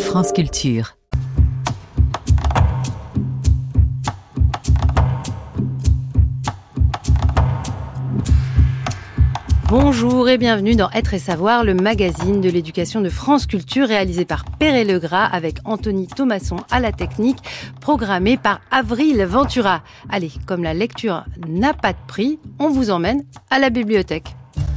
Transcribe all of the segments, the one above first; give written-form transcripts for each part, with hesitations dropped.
France Culture. Bonjour et bienvenue dans Être et Savoir, le magazine de l'éducation de France Culture réalisé par Perret Legras avec Anthony Thomasson à la technique, programmé par Avril Ventura. Allez, comme la lecture n'a pas de prix, on vous emmène à la bibliothèque.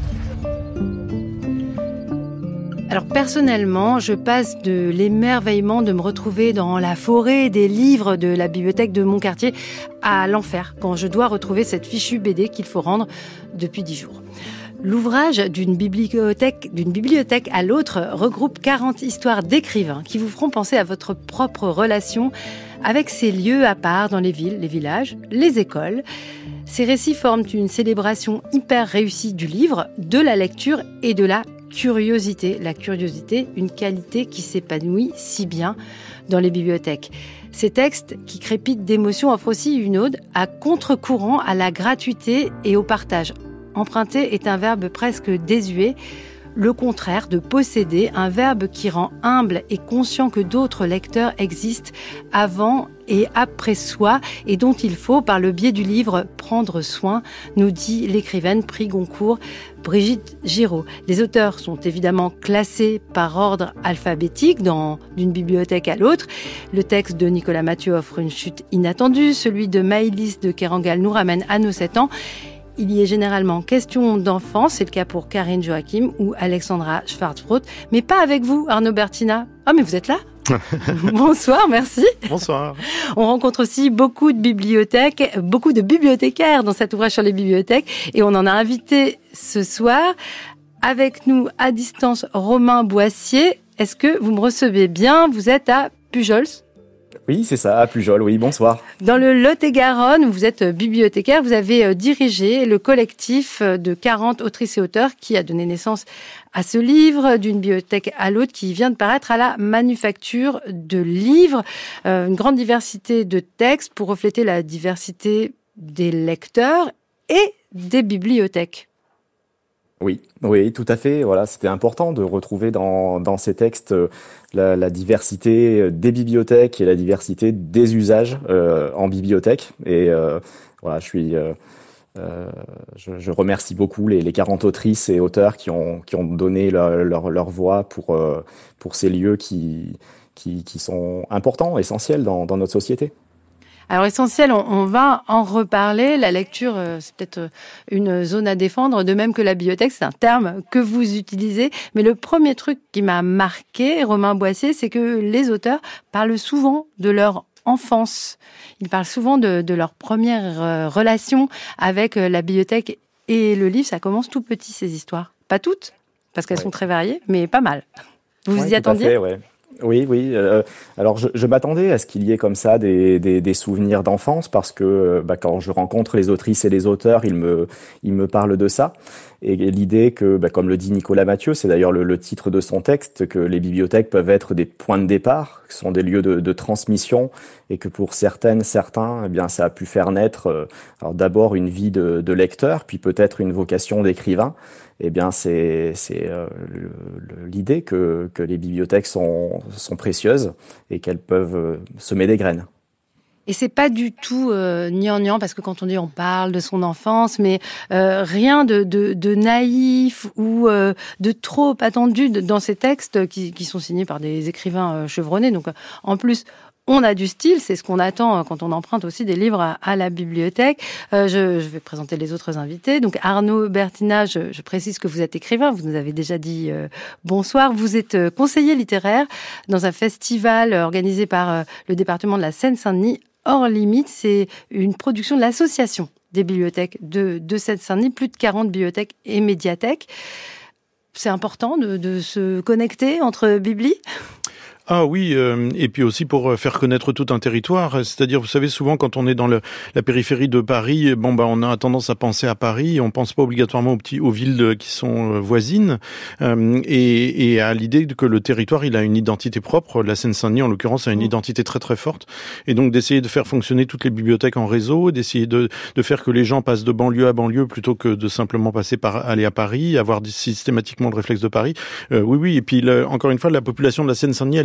Alors personnellement, je passe de l'émerveillement de me retrouver dans la forêt des livres de la bibliothèque de mon quartier à l'enfer quand je dois retrouver cette fichue BD qu'il faut rendre depuis 10 jours. L'ouvrage d'une bibliothèque à l'autre regroupe 40 histoires d'écrivains qui vous feront penser à votre propre relation avec ces lieux à part dans les villes, les villages, les écoles. Ces récits forment une célébration hyper réussie du livre, de la lecture et de la curiosité. La curiosité, une qualité qui s'épanouit si bien dans les bibliothèques. Ces textes qui crépitent d'émotions offrent aussi une ode à contre-courant, à la gratuité et au partage. Emprunter est un verbe presque désuet, le contraire de posséder, un verbe qui rend humble et conscient que d'autres lecteurs existent avant et après soi et dont il faut, par le biais du livre, prendre soin, nous dit l'écrivaine prix Goncourt Brigitte Giraud. Les auteurs sont évidemment classés par ordre alphabétique d'une bibliothèque à l'autre. Le texte de Nicolas Mathieu offre une chute inattendue, celui de Maëlys de Kerangal nous ramène à nos 7 ans. Il y est généralement question d'enfants, c'est le cas pour Karine Joachim ou Alexandra Schwarzbrot, mais pas avec vous, Arnaud Bertina. Ah, mais vous êtes là ? Bonsoir, merci. Bonsoir. On rencontre aussi beaucoup de bibliothécaires dans cet ouvrage sur les bibliothèques et on en a invité ce soir avec nous à distance Romain Boissier. Est-ce que vous me recevez bien ? Vous êtes à Pujols ? Oui, c'est ça, à Pujol, oui, bonsoir. Dans le Lot-et-Garonne, vous êtes bibliothécaire, vous avez dirigé le collectif de 40 autrices et auteurs qui a donné naissance à ce livre, d'une bibliothèque à l'autre, qui vient de paraître à la Manufacture de livres. Une grande diversité de textes pour refléter la diversité des lecteurs et des bibliothèques. Oui, tout à fait. Voilà, c'était important de retrouver dans ces textes la diversité des bibliothèques et la diversité des usages en bibliothèque. Et voilà, je remercie beaucoup les 40 autrices et auteurs qui ont donné leur voix pour ces lieux qui sont importants, essentiels dans notre société. Alors essentiel, on va en reparler. La lecture, c'est peut-être une zone à défendre, de même que la bibliothèque, c'est un terme que vous utilisez. Mais le premier truc qui m'a marqué, Romain Boissier, c'est que les auteurs parlent souvent de leur enfance. Ils parlent souvent de leur première relation avec la bibliothèque et le livre. Ça commence tout petit, ces histoires. Pas toutes, parce qu'elles sont très variées, mais pas mal. Vous y attendiez ? Tout à fait, ouais. Oui. Alors, je m'attendais à ce qu'il y ait comme ça des souvenirs d'enfance parce que quand je rencontre les autrices et les auteurs, ils me parlent de ça. Et l'idée que, comme le dit Nicolas Mathieu, c'est d'ailleurs le titre de son texte, que les bibliothèques peuvent être des points de départ, qui sont des lieux de transmission, et que pour certains, eh bien, ça a pu faire naître alors d'abord une vie de lecteur, puis peut-être une vocation d'écrivain. Eh bien, c'est l'idée que les bibliothèques sont précieuses et qu'elles peuvent semer des graines. Et c'est pas du tout gnangnan, parce que quand on dit on parle de son enfance, mais rien de naïf ou de trop attendu dans ces textes qui sont signés par des écrivains chevronnés. Donc en plus, on a du style, c'est ce qu'on attend quand on emprunte aussi des livres à la bibliothèque. Je vais présenter les autres invités. Donc Arnaud Bertina, je précise que vous êtes écrivain, vous nous avez déjà dit bonsoir. Vous êtes conseiller littéraire dans un festival organisé par le département de la Seine-Saint-Denis, Hors Limite. C'est une production de l'association des bibliothèques de Seine-Saint-Denis, plus de 40 bibliothèques et médiathèques. C'est important de se connecter entre bibli. Ah oui, et puis aussi pour faire connaître tout un territoire. C'est-à-dire, vous savez, souvent quand on est dans la périphérie de Paris, on a tendance à penser à Paris. On pense pas obligatoirement aux villes qui sont voisines, et à l'idée que le territoire il a une identité propre. La Seine-Saint-Denis, en l'occurrence, a une identité très très forte. Et donc d'essayer de faire fonctionner toutes les bibliothèques en réseau, d'essayer de faire que les gens passent de banlieue à banlieue plutôt que de simplement passer par aller à Paris, avoir systématiquement le réflexe de Paris. Oui. Et puis encore une fois, la population de la Seine-Saint-Denis, elle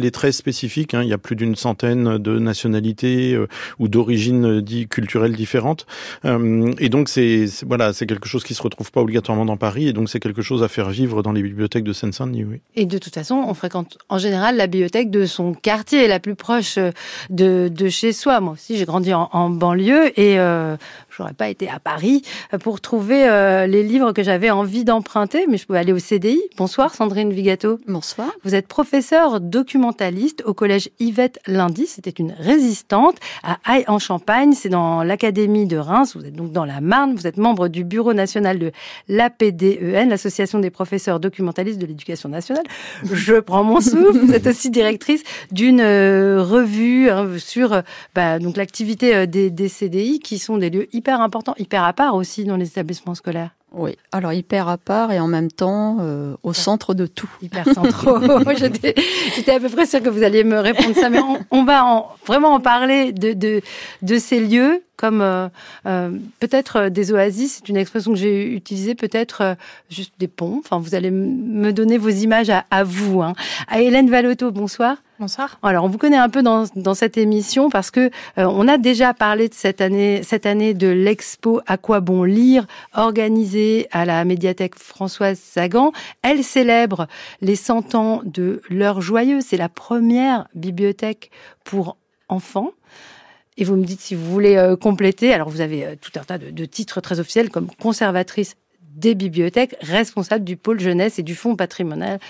est très spécifique. Il y a plus d'une centaine de nationalités ou d'origines culturelles différentes. Et donc c'est quelque chose qui se retrouve pas obligatoirement dans Paris. Et donc c'est quelque chose à faire vivre dans les bibliothèques de Seine-Saint-Denis. Oui. Et de toute façon, on fréquente en général la bibliothèque de son quartier, la plus proche de chez soi. Moi aussi, j'ai grandi en banlieue et j'aurais pas été à Paris pour trouver les livres que j'avais envie d'emprunter, mais je pouvais aller au CDI. Bonsoir Sandrine Vigato. Bonsoir. Vous êtes professeure documentaliste au collège Yvette Lindy. C'était une résistante à Haye-en-Champagne. C'est dans l'académie de Reims. Vous êtes donc dans la Marne. Vous êtes membre du bureau national de l'APDEN, l'association des professeurs documentalistes de l'éducation nationale. Je prends mon souffle. Vous êtes aussi directrice d'une revue sur donc l'activité des CDI, qui sont des lieux hyper importants, hyper à part aussi dans les établissements scolaires. Oui, alors hyper à part et en même temps au centre de tout. Hyper centraux. J'étais à peu près sûre que vous alliez me répondre ça, mais on va vraiment en parler de ces lieux comme peut-être des oasis. C'est une expression que j'ai utilisée, peut-être juste des ponts. Enfin, vous allez me donner vos images à vous. À Hélène Vallotto, bonsoir. Bonsoir. Alors, on vous connaît un peu dans cette émission parce que on a déjà parlé de cette année de l'expo À quoi bon lire, organisée à la médiathèque Françoise Sagan. Elle célèbre les 100 ans de l'heure joyeuse. C'est la première bibliothèque pour enfants. Et vous me dites si vous voulez compléter. Alors, vous avez tout un tas de titres très officiels comme conservatrice des bibliothèques, responsable du pôle jeunesse et du fonds patrimonial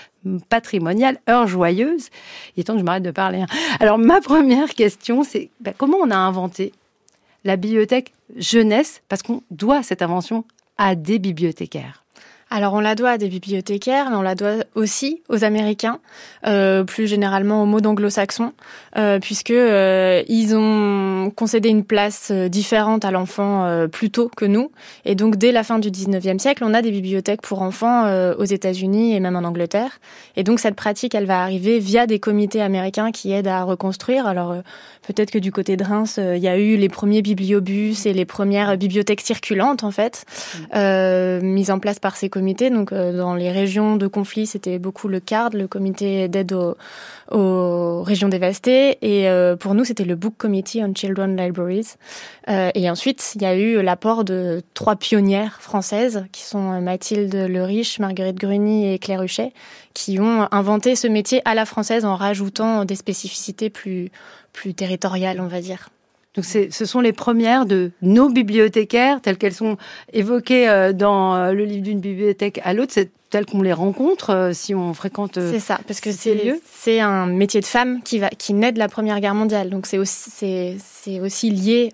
Heure Joyeuse. Il est temps que je m'arrête de parler. Alors, ma première question, c'est comment on a inventé la bibliothèque jeunesse? Parce qu'on doit cette invention à des bibliothécaires. Alors, on la doit à des bibliothécaires, mais on la doit aussi aux Américains, plus généralement aux modes anglo-saxons, puisque ils ont concédé une place différente à l'enfant plus tôt que nous. Et donc, dès la fin du 19e siècle, on a des bibliothèques pour enfants aux États-Unis et même en Angleterre. Et donc, cette pratique, elle va arriver via des comités américains qui aident à reconstruire. Alors, peut-être que du côté de Reims, il y a eu les premiers bibliobus et les premières bibliothèques circulantes, en fait, mises en place par ces comités. Donc, dans les régions de conflit, c'était beaucoup le CARD, le comité d'aide aux régions dévastées. Et pour nous, c'était le Book Committee on Children Libraries. Et ensuite, il y a eu l'apport de 3 pionnières françaises, qui sont Mathilde Leriche, Marguerite Gruny et Claire Huchet, qui ont inventé ce métier à la française en rajoutant des spécificités plus territoriales, on va dire. Donc ce sont les premières de nos bibliothécaires, telles qu'elles sont évoquées dans le livre d'une bibliothèque à l'autre, c'est telles qu'on les rencontre si on fréquente c'est ça, parce que c'est un métier de femme qui naît de la Première Guerre mondiale. Donc c'est aussi lié.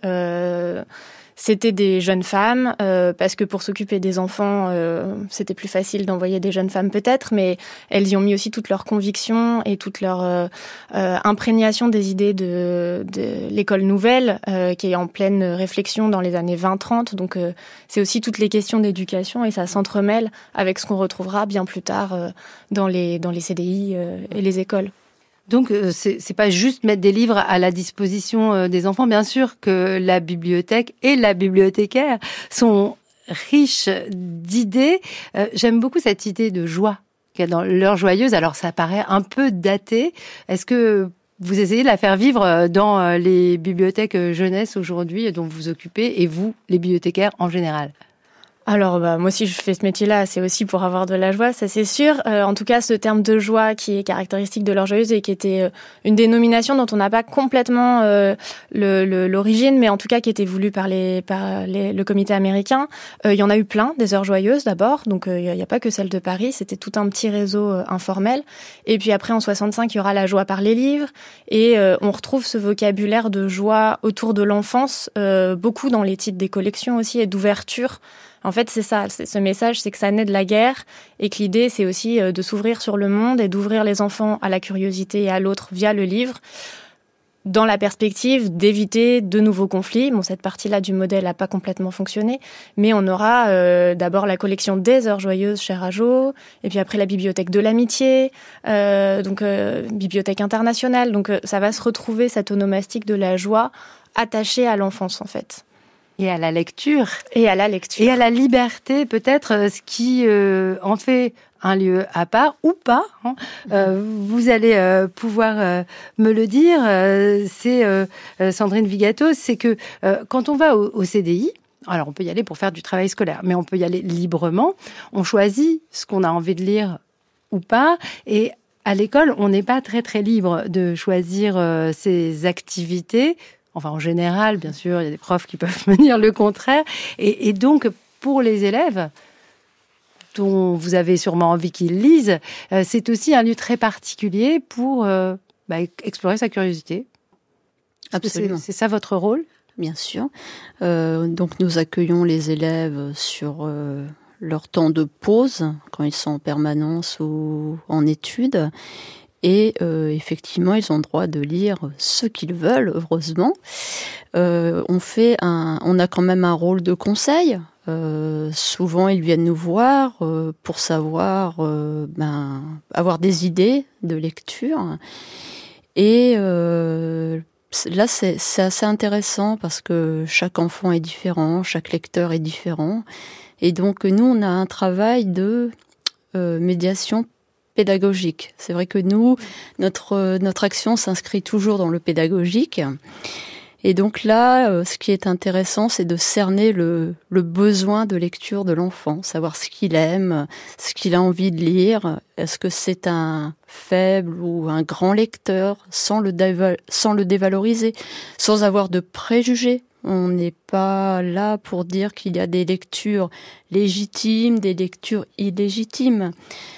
C'était des jeunes femmes, parce que pour s'occuper des enfants, c'était plus facile d'envoyer des jeunes femmes peut-être, mais elles y ont mis aussi toutes leurs convictions et toute leur imprégnation des idées de l'école nouvelle, qui est en pleine réflexion dans les années 20-30. Donc c'est aussi toutes les questions d'éducation et ça s'entremêle avec ce qu'on retrouvera bien plus tard dans les CDI et les écoles. Donc, c'est pas juste mettre des livres à la disposition des enfants. Bien sûr que la bibliothèque et la bibliothécaire sont riches d'idées. J'aime beaucoup cette idée de joie qu'il y a dans l'heure joyeuse. Alors, ça paraît un peu daté. Est-ce que vous essayez de la faire vivre dans les bibliothèques jeunesse aujourd'hui dont vous vous occupez et vous, les bibliothécaires en général? Alors, moi, si je fais ce métier-là, c'est aussi pour avoir de la joie, ça c'est sûr. En tout cas, ce terme de joie qui est caractéristique de l'heure joyeuse et qui était une dénomination dont on n'a pas complètement l'origine, mais en tout cas qui était voulu par le comité américain. Il y en a eu plein, des heures joyeuses d'abord, donc il n'y a pas que celle de Paris, c'était tout un petit réseau informel. Et puis après, en 65, il y aura la joie par les livres, et on retrouve ce vocabulaire de joie autour de l'enfance, beaucoup dans les titres des collections aussi, et d'ouverture. En fait, c'est ça, ce message, c'est que ça naît de la guerre et que l'idée, c'est aussi de s'ouvrir sur le monde et d'ouvrir les enfants à la curiosité et à l'autre via le livre, dans la perspective d'éviter de nouveaux conflits. Bon, cette partie-là du modèle n'a pas complètement fonctionné, mais on aura d'abord la collection des heures joyeuses chez Rageot, et puis après la bibliothèque de l'amitié, bibliothèque internationale. Donc ça va se retrouver, cette onomastique de la joie attachée à l'enfance, en fait. Et à la lecture. Et à la lecture. Et à la liberté, peut-être, ce qui en fait un lieu à part ou pas, hein. Vous allez pouvoir me le dire. C'est Sandrine Vigato, c'est que quand on va au CDI, alors on peut y aller pour faire du travail scolaire, mais on peut y aller librement. On choisit ce qu'on a envie de lire ou pas. Et à l'école, on n'est pas très très libre de choisir ses activités. Enfin, en général, bien sûr, il y a des profs qui peuvent me dire le contraire. Et donc, pour les élèves dont vous avez sûrement envie qu'ils lisent, c'est aussi un lieu très particulier pour explorer sa curiosité. Absolument. C'est ça votre rôle ? Bien sûr. Donc nous accueillons les élèves sur leur temps de pause, quand ils sont en permanence ou en études. Et effectivement, ils ont le droit de lire ce qu'ils veulent, heureusement. On a quand même un rôle de conseil. Souvent, ils viennent nous voir pour savoir, avoir des idées de lecture. Et là, c'est assez intéressant parce que chaque enfant est différent, chaque lecteur est différent. Et donc, nous, on a un travail de médiation pédagogique. C'est vrai que nous, notre action s'inscrit toujours dans le pédagogique. Et donc là, ce qui est intéressant, c'est de cerner le besoin de lecture de l'enfant, savoir ce qu'il aime, ce qu'il a envie de lire. Est-ce que c'est un faible ou un grand lecteur, sans le dévaloriser, sans avoir de préjugés. On n'est pas là pour dire qu'il y a des lectures légitimes, des lectures illégitimes.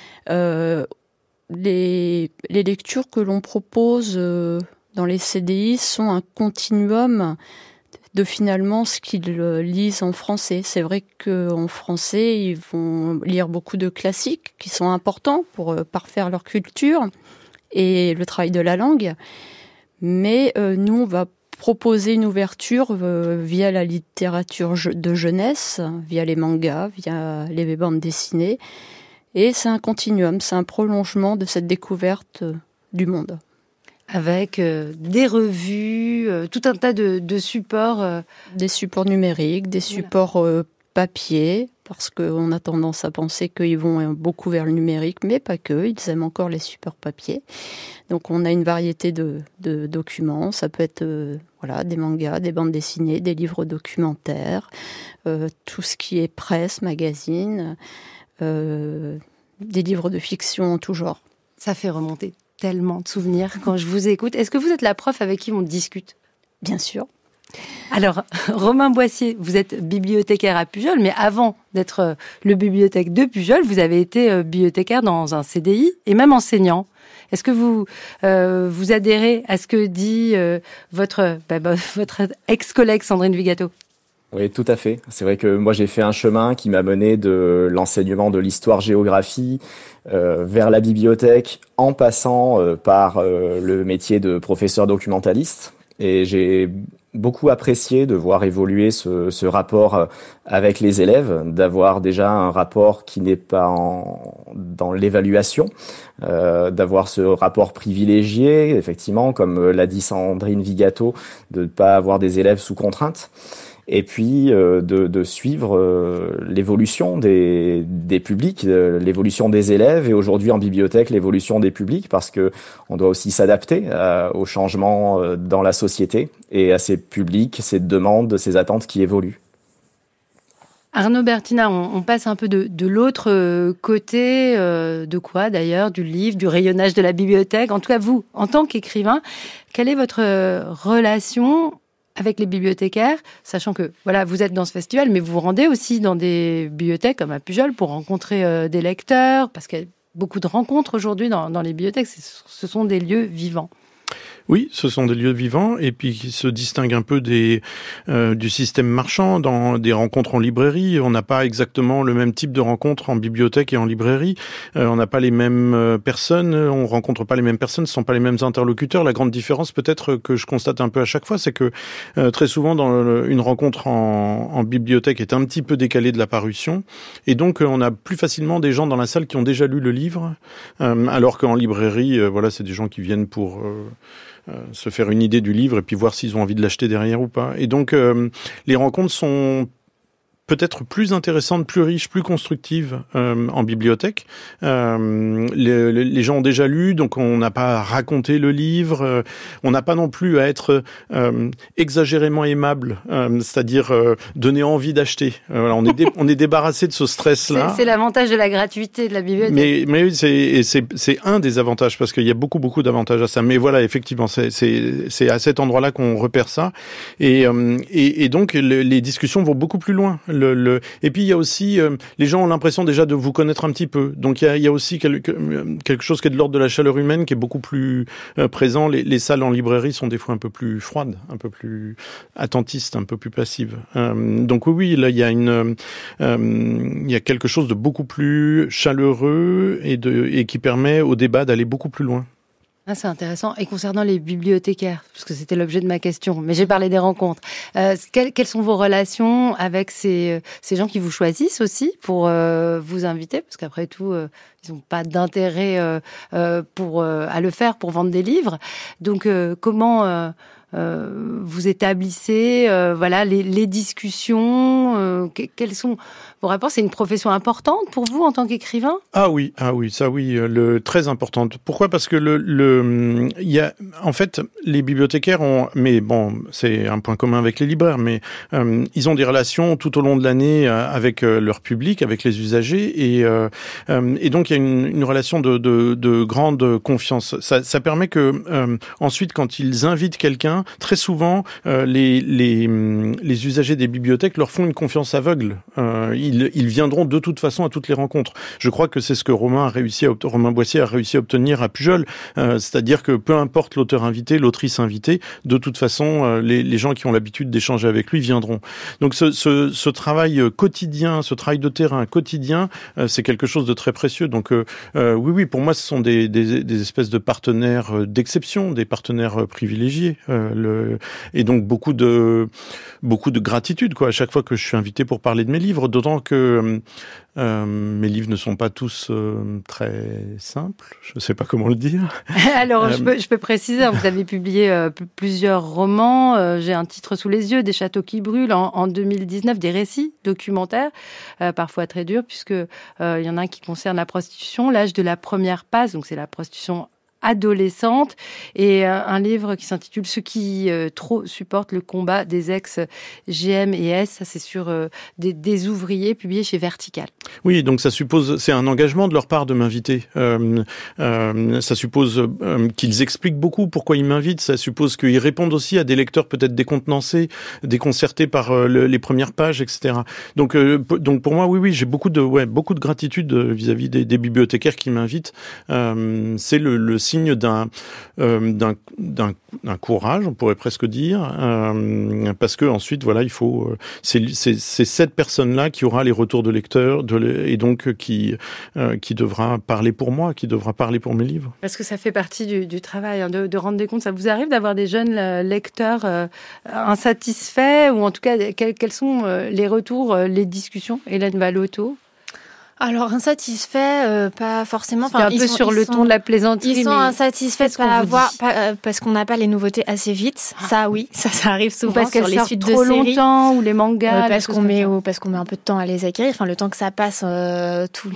Les lectures que l'on propose dans les CDI sont un continuum de finalement ce qu'ils lisent en français. C'est vrai qu'en français, ils vont lire beaucoup de classiques qui sont importants pour parfaire leur culture et le travail de la langue. Mais nous, on va proposer une ouverture via la littérature de jeunesse, via les mangas, via les bandes dessinées. Et c'est un continuum, c'est un prolongement de cette découverte du monde. Avec des revues, tout un tas de supports. Des supports numériques, des supports papier, parce qu'on a tendance à penser qu'ils vont beaucoup vers le numérique, mais pas que, ils aiment encore les supports papier. Donc on a une variété de documents, ça peut être des mangas, des bandes dessinées, des livres documentaires, tout ce qui est presse, magazine, des livres de fiction en tout genre. Ça fait remonter tellement de souvenirs quand je vous écoute. Est-ce que vous êtes la prof avec qui on discute ? Bien sûr. Alors, Romain Boissier, vous êtes bibliothécaire à Pujol, mais avant d'être le bibliothèque de Pujol, vous avez été bibliothécaire dans un CDI et même enseignant. Est-ce que vous adhérez à ce que dit votre ex-collègue Sandrine Vigato ? Oui, tout à fait. C'est vrai que moi, j'ai fait un chemin qui m'a mené de l'enseignement de l'histoire-géographie vers la bibliothèque, en passant par le métier de professeur documentaliste. Et j'ai beaucoup apprécié de voir évoluer ce rapport avec les élèves, d'avoir déjà un rapport qui n'est pas dans l'évaluation, d'avoir ce rapport privilégié, effectivement, comme l'a dit Sandrine Vigato, de ne pas avoir des élèves sous contrainte. Et puis de suivre l'évolution des publics, l'évolution des élèves, et aujourd'hui en bibliothèque l'évolution des publics, parce que on doit aussi s'adapter aux changements dans la société et à ces publics, ces demandes, ces attentes qui évoluent. Arnaud Bertina, on passe un peu de l'autre côté, de quoi d'ailleurs ? Du livre, du rayonnage de la bibliothèque. En tout cas, vous, en tant qu'écrivain, quelle est votre relation avec les bibliothécaires, sachant que vous êtes dans ce festival, mais vous vous rendez aussi dans des bibliothèques comme à Pujol pour rencontrer des lecteurs, parce qu'il y a beaucoup de rencontres aujourd'hui dans les bibliothèques, ce sont des lieux vivants. Oui, ce sont des lieux vivants et puis qui se distinguent un peu du système marchand. Dans des rencontres en librairie, on n'a pas exactement le même type de rencontres en bibliothèque et en librairie. On n'a pas les mêmes personnes, on rencontre pas les mêmes personnes, ce sont pas les mêmes interlocuteurs. La grande différence peut-être que je constate un peu à chaque fois, c'est que très souvent une rencontre en bibliothèque est un petit peu décalée de la parution et donc on a plus facilement des gens dans la salle qui ont déjà lu le livre, alors qu'en librairie, c'est des gens qui viennent pour se faire une idée du livre et puis voir s'ils ont envie de l'acheter derrière ou pas. Et donc, les rencontres sont peut-être plus intéressante, plus riche, plus constructive en bibliothèque. Les gens ont déjà lu, donc on n'a pas à raconter le livre. On n'a pas non plus à être exagérément aimable, c'est-à-dire donner envie d'acheter. Voilà, on est débarrassé de ce stress-là. C'est l'avantage de la gratuité de la bibliothèque. Mais c'est un des avantages, parce qu'il y a beaucoup d'avantages à ça. Mais voilà, effectivement, c'est à cet endroit-là qu'on repère ça. Et donc, les discussions vont beaucoup plus loin. Et puis, il y a aussi, les gens ont l'impression déjà de vous connaître un petit peu. Donc, il y a aussi quelque chose qui est de l'ordre de la chaleur humaine, qui est beaucoup plus présent. Les salles en librairie sont des fois un peu plus froides, un peu plus attentistes, un peu plus passives. Donc oui, là, il y a quelque chose de beaucoup plus chaleureux et qui permet au débat d'aller beaucoup plus loin. Ah, c'est intéressant. Et concernant les bibliothécaires, parce que c'était l'objet de ma question, mais j'ai parlé des rencontres. Quelles sont vos relations avec ces gens qui vous choisissent aussi pour vous inviter? Parce qu'après tout, ils n'ont pas d'intérêt à le faire pour vendre des livres. Donc, comment vous établissez les discussions? Quels sont vos rapports? C'est une profession importante pour vous en tant qu'écrivain? Ah oui, ça oui, très importante. Pourquoi? Parce que il y a en fait les bibliothécaires mais bon, c'est un point commun avec les libraires, mais ils ont des relations tout au long de l'année avec leur public, avec les usagers, et donc il y a une relation de grande confiance. Ça permet que ensuite, quand ils invitent quelqu'un, très souvent, les usagers des bibliothèques leur font une confiance aveugle. Ils viendront de toute façon à toutes les rencontres. Je crois que c'est ce que Romain Boissier a réussi à obtenir à Pujol, c'est-à-dire que peu importe l'auteur invité, l'autrice invitée, de toute façon, les gens qui ont l'habitude d'échanger avec lui viendront. Donc ce travail quotidien, ce travail de terrain quotidien, c'est quelque chose de très précieux. Donc oui, pour moi, ce sont des espèces de partenaires d'exception, des partenaires privilégiés. Et donc beaucoup de gratitude, quoi, à chaque fois que je suis invité pour parler de mes livres, d'autant que mes livres ne sont pas tous très simples, je ne sais pas comment le dire. Alors je peux préciser, vous avez publié plusieurs romans, j'ai un titre sous les yeux, Des châteaux qui brûlent, en 2019, des récits documentaires, parfois très durs, puisque il y en a un qui concerne la prostitution, l'âge de la première passe, donc c'est la prostitution adolescente, et un livre qui s'intitule Ceux qui trop supportent le combat des ex-GM et S. Ça, c'est sur des ouvriers, publié chez Vertical. Oui, donc c'est un engagement de leur part de m'inviter. Ça suppose qu'ils expliquent beaucoup pourquoi ils m'invitent. Ça suppose qu'ils répondent aussi à des lecteurs peut-être décontenancés, déconcertés par les premières pages, etc. Donc pour moi, oui, j'ai beaucoup de gratitude vis-à-vis des bibliothécaires qui m'invitent. C'est le signe d'un courage, on pourrait presque dire, parce que ensuite, voilà, il faut. C'est cette personne-là qui aura les retours de lecteurs, et donc qui devra parler pour moi, qui devra parler pour mes livres. Parce que ça fait partie du travail, hein, de rendre des comptes. Ça vous arrive d'avoir des jeunes lecteurs insatisfaits, ou en tout cas, quels sont les retours, les discussions, Hélène Vallotto? Alors insatisfaits, pas forcément. Enfin, un peu sur le ton de la plaisanterie. Ils sont insatisfaits parce qu'on n'a pas les nouveautés assez vite. Ça, oui, ça arrive souvent. Parce sur les suites de trop séries. Longtemps, ou les mangas. Parce qu'on met un peu de temps à les acquérir. Enfin, le temps que ça passe, tout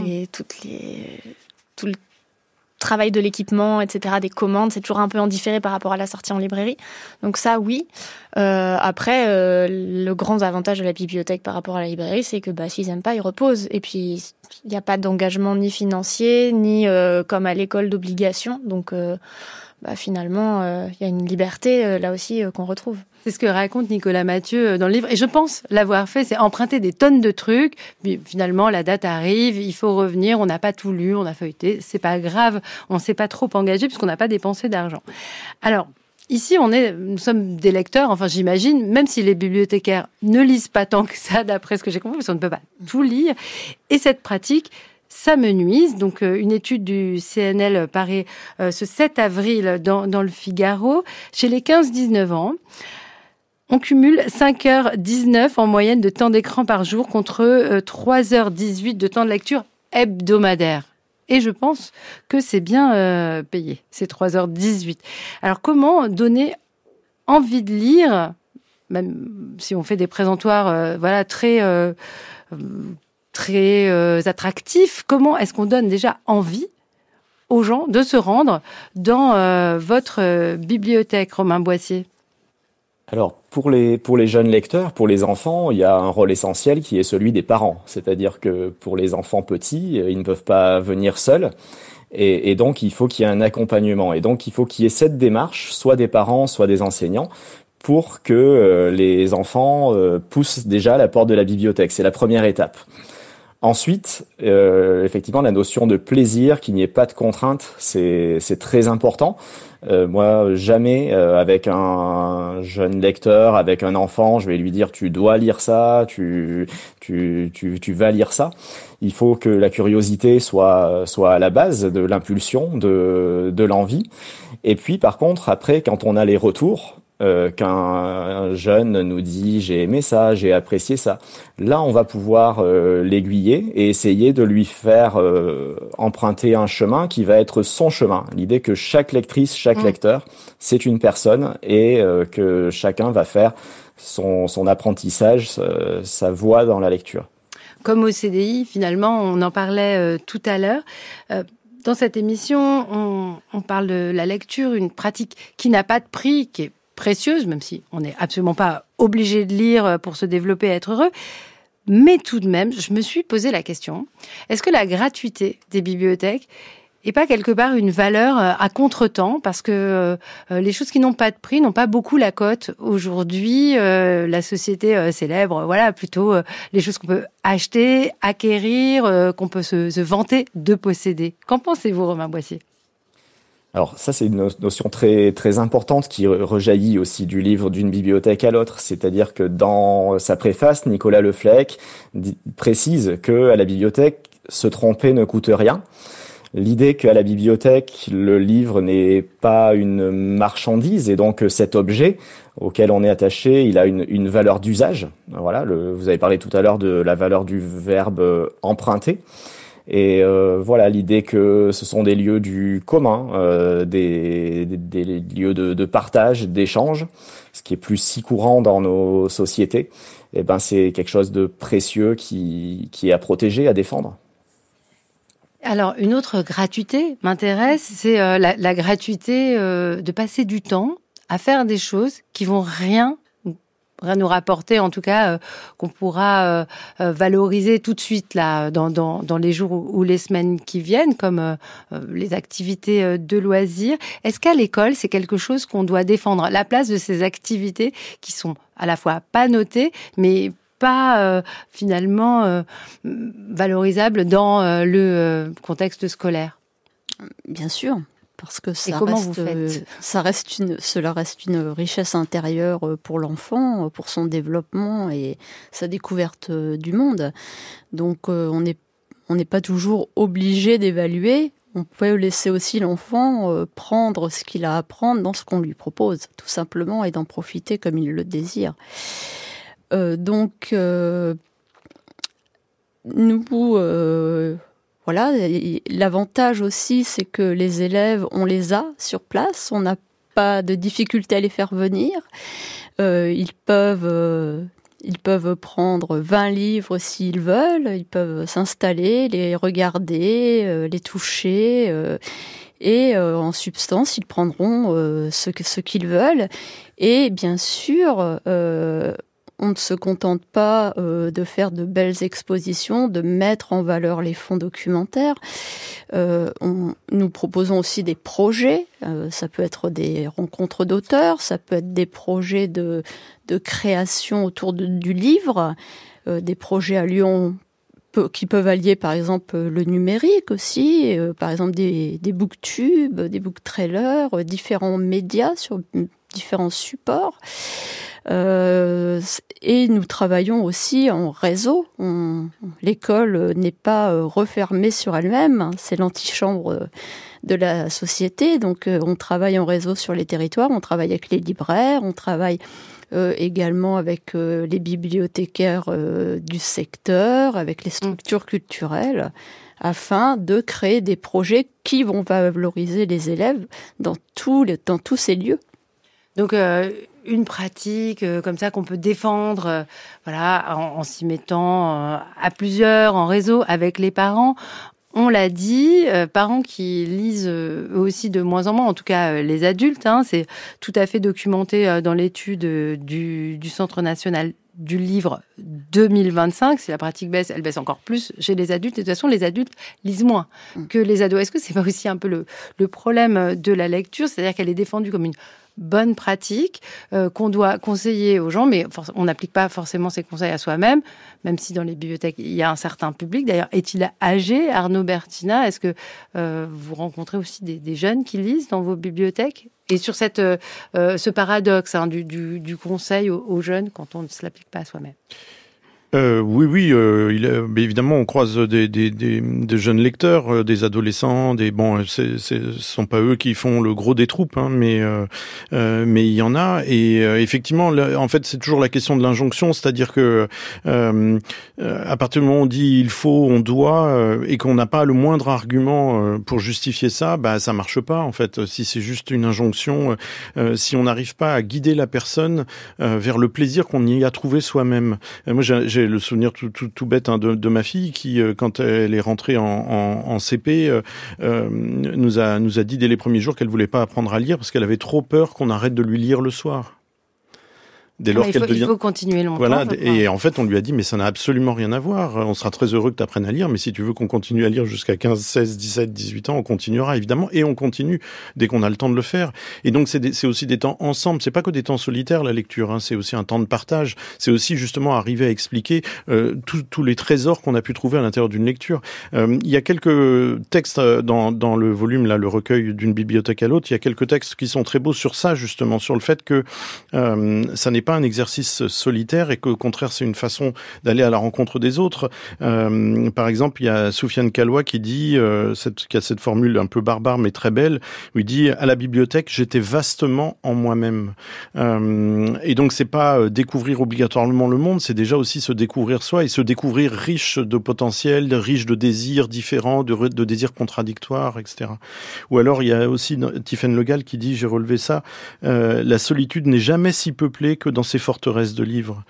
le travail de l'équipement, etc., des commandes, c'est toujours un peu en différé par rapport à la sortie en librairie. Donc ça, oui. Après, le grand avantage de la bibliothèque par rapport à la librairie, c'est que s'ils aiment pas, ils reposent. Et puis, il n'y a pas d'engagement ni financier, ni comme à l'école d'obligation. Donc, finalement, il y a une liberté là aussi qu'on retrouve. C'est ce que raconte Nicolas Mathieu dans le livre. Et je pense l'avoir fait, c'est emprunter des tonnes de trucs. Puis finalement, la date arrive, il faut revenir, on n'a pas tout lu, on a feuilleté. C'est pas grave, on s'est pas trop engagé puisqu'on n'a pas dépensé d'argent. Alors, ici, nous sommes des lecteurs, enfin j'imagine, même si les bibliothécaires ne lisent pas tant que ça, d'après ce que j'ai compris, parce qu'on ne peut pas tout lire. Et cette pratique, ça me nuise. Donc, une étude du CNL paraît ce 7 avril dans le Figaro. Chez les 15-19 ans, on cumule 5h19 en moyenne de temps d'écran par jour contre 3h18 de temps de lecture hebdomadaire. Et je pense que c'est bien payé, c'est 3h18. Alors, comment donner envie de lire même si on fait des présentoirs très attractifs, comment est-ce qu'on donne déjà envie aux gens de se rendre dans votre bibliothèque, Romain Boissier? Alors, pour les jeunes lecteurs, pour les enfants, il y a un rôle essentiel qui est celui des parents. C'est-à-dire que pour les enfants petits, ils ne peuvent pas venir seuls. Et donc, il faut qu'il y ait un accompagnement. Et donc, il faut qu'il y ait cette démarche, soit des parents, soit des enseignants, pour que les enfants poussent déjà à la porte de la bibliothèque. C'est la première étape. Ensuite, effectivement, la notion de plaisir, qu'il n'y ait pas de contraintes, c'est très important. Moi, jamais avec un jeune lecteur, avec un enfant, je vais lui dire tu dois lire ça, tu vas lire ça. Il faut que la curiosité soit à la base de l'impulsion, de l'envie. Et puis, par contre, après, quand on a les retours, qu'un jeune nous dit j'ai aimé ça, j'ai apprécié ça. Là, on va pouvoir l'aiguiller et essayer de lui faire emprunter un chemin qui va être son chemin. L'idée que chaque lectrice, chaque lecteur, c'est une personne et que chacun va faire son apprentissage, sa voie dans la lecture. Comme au CDI, finalement, on en parlait tout à l'heure. Dans cette émission, on parle de la lecture, une pratique qui n'a pas de prix, qui est précieuse, même si on n'est absolument pas obligé de lire pour se développer et être heureux. Mais tout de même, je me suis posé la question, est-ce que la gratuité des bibliothèques n'est pas quelque part une valeur à contretemps? Parce que les choses qui n'ont pas de prix n'ont pas beaucoup la cote aujourd'hui. La société célèbre, plutôt les choses qu'on peut acheter, acquérir, qu'on peut se vanter de posséder. Qu'en pensez-vous, Romain Boissier? Alors ça, c'est une notion très très importante qui rejaillit aussi du livre D'une bibliothèque à l'autre. C'est-à-dire que dans sa préface, Nicolas Le Fleck précise que à la bibliothèque, se tromper ne coûte rien. L'idée qu'à la bibliothèque, le livre n'est pas une marchandise et donc cet objet auquel on est attaché, il a une valeur d'usage. Voilà, vous avez parlé tout à l'heure de la valeur du verbe emprunter. Et voilà, l'idée que ce sont des lieux du commun, des lieux de partage, d'échange, ce qui est plus si courant dans nos sociétés, et c'est quelque chose de précieux qui est à protéger, à défendre. Alors, une autre gratuité m'intéresse, c'est la gratuité de passer du temps à faire des choses qui vont rien nous rapporter, en tout cas, qu'on pourra valoriser tout de suite là dans les jours ou les semaines qui viennent, comme les activités de loisirs. Est-ce qu'à l'école, c'est quelque chose qu'on doit défendre, la place de ces activités qui sont à la fois pas notées, mais pas finalement valorisables dans le contexte scolaire? Bien sûr. Parce que cela reste une richesse intérieure pour l'enfant, pour son développement et sa découverte du monde. Donc on n'est pas toujours obligé d'évaluer. On peut laisser aussi l'enfant prendre ce qu'il a à prendre dans ce qu'on lui propose, tout simplement, et d'en profiter comme il le désire. Voilà, l'avantage aussi, c'est que les élèves, on les a sur place, on n'a pas de difficulté à les faire venir. Ils peuvent prendre 20 livres s'ils veulent, ils peuvent s'installer, les regarder, les toucher, et en substance, ils prendront ce qu'ils veulent. Et bien sûr, on ne se contente pas de faire de belles expositions, de mettre en valeur les fonds documentaires. Nous proposons aussi des projets. Ça peut être des rencontres d'auteurs, ça peut être des projets de création autour du livre, des projets à Lyon qui peuvent allier par exemple le numérique aussi, par exemple des booktubes, des booktrailers, différents médias sur différents supports. Et nous travaillons aussi en réseau. L'école n'est pas refermée sur elle-même, c'est l'antichambre de la société. Donc on travaille en réseau sur les territoires, on travaille avec les libraires, on travaille également avec les bibliothécaires du secteur, avec les structures culturelles, afin de créer des projets qui vont valoriser les élèves dans tous ces lieux. Donc, une pratique comme ça qu'on peut défendre en s'y mettant à plusieurs, en réseau, avec les parents. On l'a dit, parents qui lisent eux aussi de moins en moins, en tout cas les adultes, c'est tout à fait documenté dans l'étude du Centre national du livre 2025. Si la pratique baisse, elle baisse encore plus chez les adultes. Et de toute façon, les adultes lisent moins que les ados. Est-ce que c'est pas aussi un peu le problème de la lecture, c'est-à-dire qu'elle est défendue comme une bonne pratique qu'on doit conseiller aux gens, mais on n'applique pas forcément ces conseils à soi-même, même si dans les bibliothèques, il y a un certain public. D'ailleurs, est-il âgé, Arnaud Bertina? Est-ce que vous rencontrez aussi des jeunes qui lisent dans vos bibliothèques? Et sur ce paradoxe du conseil aux jeunes quand on ne se l'applique pas à soi-même. Oui, mais évidemment, on croise des jeunes lecteurs, des adolescents, ce sont pas eux qui font le gros des troupes, mais il y en a. Et effectivement, là, en fait, c'est toujours la question de l'injonction, c'est-à-dire que à partir du moment où on dit il faut, on doit, et qu'on n'a pas le moindre argument pour justifier ça, ça marche pas. En fait, si c'est juste une injonction, si on n'arrive pas à guider la personne vers le plaisir qu'on y a trouvé soi-même. Moi, j'ai le souvenir tout bête de ma fille qui, quand elle est rentrée en CP, nous a dit dès les premiers jours qu'elle voulait pas apprendre à lire parce qu'elle avait trop peur qu'on arrête de lui lire le soir. Dès lors qu'elle devient... Il faut continuer longtemps. Voilà, et en fait, on lui a dit, mais ça n'a absolument rien à voir. On sera très heureux que tu apprennes à lire, mais si tu veux qu'on continue à lire jusqu'à 15, 16, 17, 18 ans, on continuera, évidemment, et on continue dès qu'on a le temps de le faire. Et donc, c'est aussi des temps ensemble. C'est pas que des temps solitaires, la lecture, c'est aussi un temps de partage. C'est aussi, justement, arriver à expliquer tous les trésors qu'on a pu trouver à l'intérieur d'une lecture. Il y a quelques textes dans le volume, là, le recueil d'une bibliothèque à l'autre, il y a quelques textes qui sont très beaux sur ça, justement, sur le fait que ça n'est pas un exercice solitaire et qu'au contraire c'est une façon d'aller à la rencontre des autres. Par exemple, il y a Soufiane Kalwa qui dit, qui a cette formule un peu barbare mais très belle, où il dit à la bibliothèque j'étais vastement en moi-même. Et donc c'est pas découvrir obligatoirement le monde, c'est déjà aussi se découvrir soi et se découvrir riche de potentiel, riche de désirs différents, de désirs contradictoires, etc. Ou alors il y a aussi Tiffaine Le Gall qui dit, j'ai relevé ça, la solitude n'est jamais si peuplée que dans ces forteresses de livres.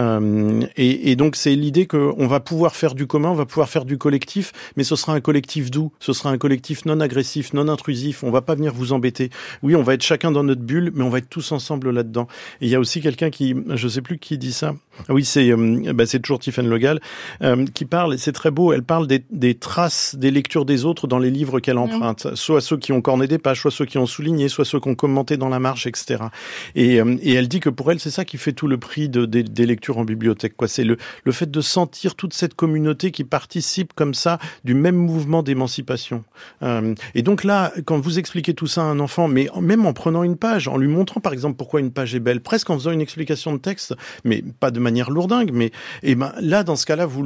Et donc, c'est l'idée qu'on va pouvoir faire du commun, on va pouvoir faire du collectif, mais ce sera un collectif doux, ce sera un collectif non agressif, non intrusif, on va pas venir vous embêter. Oui, on va être chacun dans notre bulle, mais on va être tous ensemble là-dedans. Et il y a aussi quelqu'un qui, je sais plus qui dit ça, ah oui, c'est toujours Tiffaine Le Gall, qui parle, c'est très beau, elle parle des traces des lectures des autres dans les livres qu'elle emprunte, soit ceux qui ont corné des pages, soit ceux qui ont souligné, soit ceux qui ont commenté dans la marge, etc. Et elle dit que pour elle, c'est ça qui fait tout le prix des lectures en bibliothèque, quoi. C'est le fait de sentir toute cette communauté qui participe comme ça du même mouvement d'émancipation. Et donc là, quand vous expliquez tout ça à un enfant, mais même en prenant une page, en lui montrant par exemple pourquoi une page est belle, presque en faisant une explication de texte, mais pas de manière lourdingue, mais là, dans ce cas-là, vous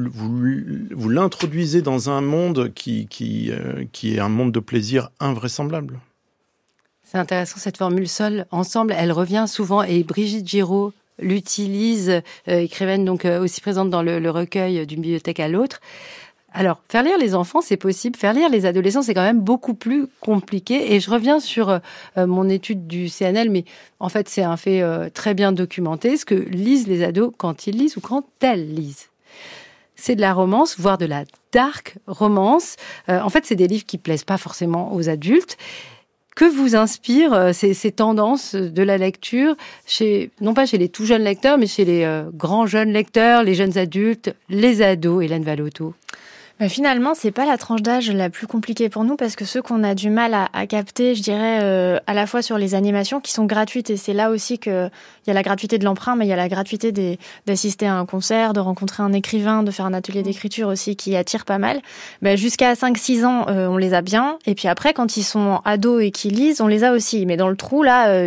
l'introduisez dans un monde qui est un monde de plaisir invraisemblable. C'est intéressant, cette formule seul, ensemble, elle revient souvent, et Brigitte Giraud l'utilise, écrivaine donc aussi présente dans le recueil d'une bibliothèque à l'autre. Alors, faire lire les enfants, c'est possible. Faire lire les adolescents, c'est quand même beaucoup plus compliqué. Et je reviens sur mon étude du CNL, mais en fait, c'est un fait très bien documenté. Ce que lisent les ados quand ils lisent ou quand elles lisent. C'est de la romance, voire de la dark romance. En fait, c'est des livres qui plaisent pas forcément aux adultes. Que vous inspirent ces tendances de la lecture, non pas chez les tout jeunes lecteurs, mais chez les grands jeunes lecteurs, les jeunes adultes, les ados, Hélène Vallotto? Finalement, c'est pas la tranche d'âge la plus compliquée pour nous parce que ceux qu'on a du mal à capter, je dirais, à la fois sur les animations qui sont gratuites, et c'est là aussi que il y a la gratuité de l'emprunt, mais il y a la gratuité d'assister à un concert, de rencontrer un écrivain, de faire un atelier d'écriture aussi qui attire pas mal. Jusqu'à 5-6 ans, on les a bien, et puis après, quand ils sont ados et qu'ils lisent, on les a aussi. Mais dans le trou, là,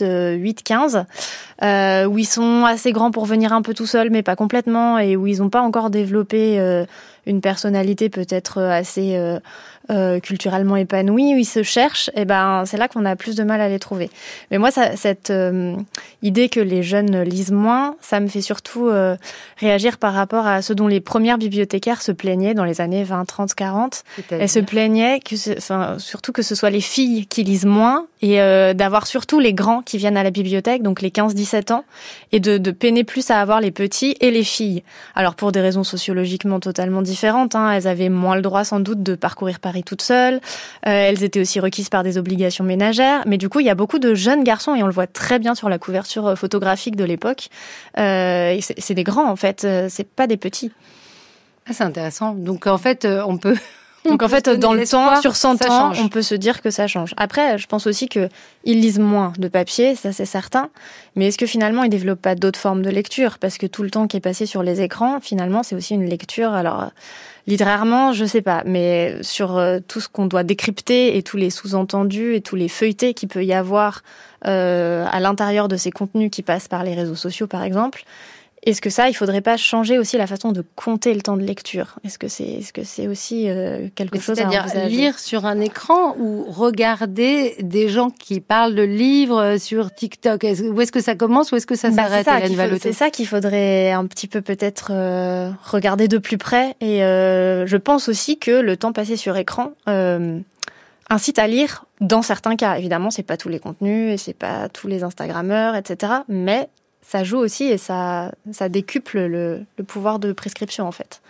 8-15, où ils sont assez grands pour venir un peu tout seuls, mais pas complètement, et où ils n'ont pas encore développé une personnalité peut-être assez culturellement épanouis, où ils se cherchent, et ben c'est là qu'on a plus de mal à les trouver. Mais moi, cette idée que les jeunes lisent moins, ça me fait surtout réagir par rapport à ce dont les premières bibliothécaires se plaignaient dans les années 20, 30, 40. Elles se plaignaient surtout que ce soit les filles qui lisent moins et d'avoir surtout les grands qui viennent à la bibliothèque, donc les 15-17 ans, et de peiner plus à avoir les petits et les filles. Alors pour des raisons sociologiquement totalement différentes, elles avaient moins le droit sans doute de parcourir Paris toutes seules, elles étaient aussi requises par des obligations ménagères, mais du coup il y a beaucoup de jeunes garçons, et on le voit très bien sur la couverture photographique de l'époque, c'est des grands en fait, c'est pas des petits. Ah, c'est intéressant. Donc en fait on peut... Donc en fait, dans le temps, sur 100 ans, on peut se dire que ça change. Après, je pense aussi qu'ils lisent moins de papier, ça c'est certain. Mais est-ce que finalement, ils développent pas d'autres formes de lecture ? Parce que tout le temps qui est passé sur les écrans, finalement, c'est aussi une lecture. Alors, littérairement, je sais pas. Mais sur tout ce qu'on doit décrypter et tous les sous-entendus et tous les feuilletés qu'il peut y avoir à l'intérieur de ces contenus qui passent par les réseaux sociaux, par exemple. Est-ce que il faudrait pas changer aussi la façon de compter le temps de lecture ? Est-ce que c'est aussi quelque chose à envisager ? C'est-à-dire lire sur un écran ou regarder des gens qui parlent de livres sur TikTok ? Où est-ce que ça commence ou est-ce que ça s'arrête, Hélène Vallotto ? C'est ça qu'il faudrait un petit peu peut-être regarder de plus près. Et je pense aussi que le temps passé sur écran incite à lire dans certains cas. Évidemment, c'est pas tous les contenus et c'est pas tous les Instagrammeurs, etc. Mais ça joue aussi et ça décuple le pouvoir de prescription, en fait.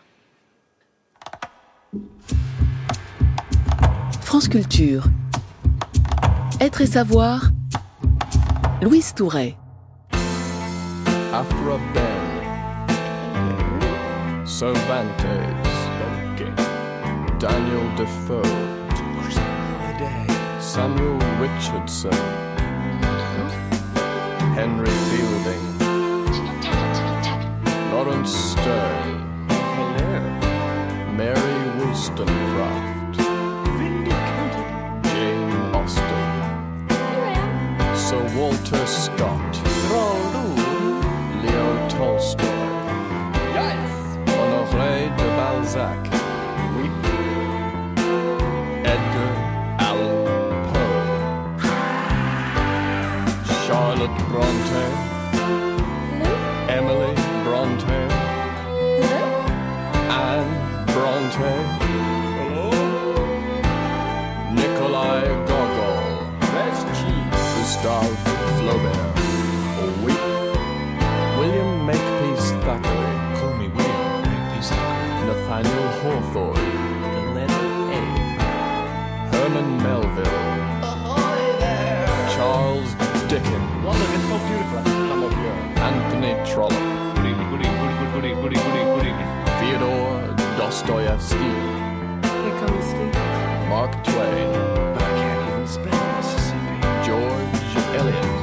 France Culture. Être et savoir. Louise Touret. Afra Ben, Cervantes, Daniel Defoe, Samuel Richardson, Henry Fielding, Lawrence Sterne, Mary Wollstonecraft, Jane Austen, Sir Walter Scott, Leo Tolstoy, Honoré de Balzac, Edgar Allan Poe, Charlotte Bronte, Emily Bronte, Anne Bronte, Nikolai Gogol, Gustave Flaubert, William Makepeace Thackeray, call me William Makepeace Thackeray, Nathaniel Hawthorne, the letter A, Herman Melville, Charles Dickens, Anthony Trollope, Fyodor Dostoevsky, Mark Twain, but I can't even spell Mississippi, George Eliot,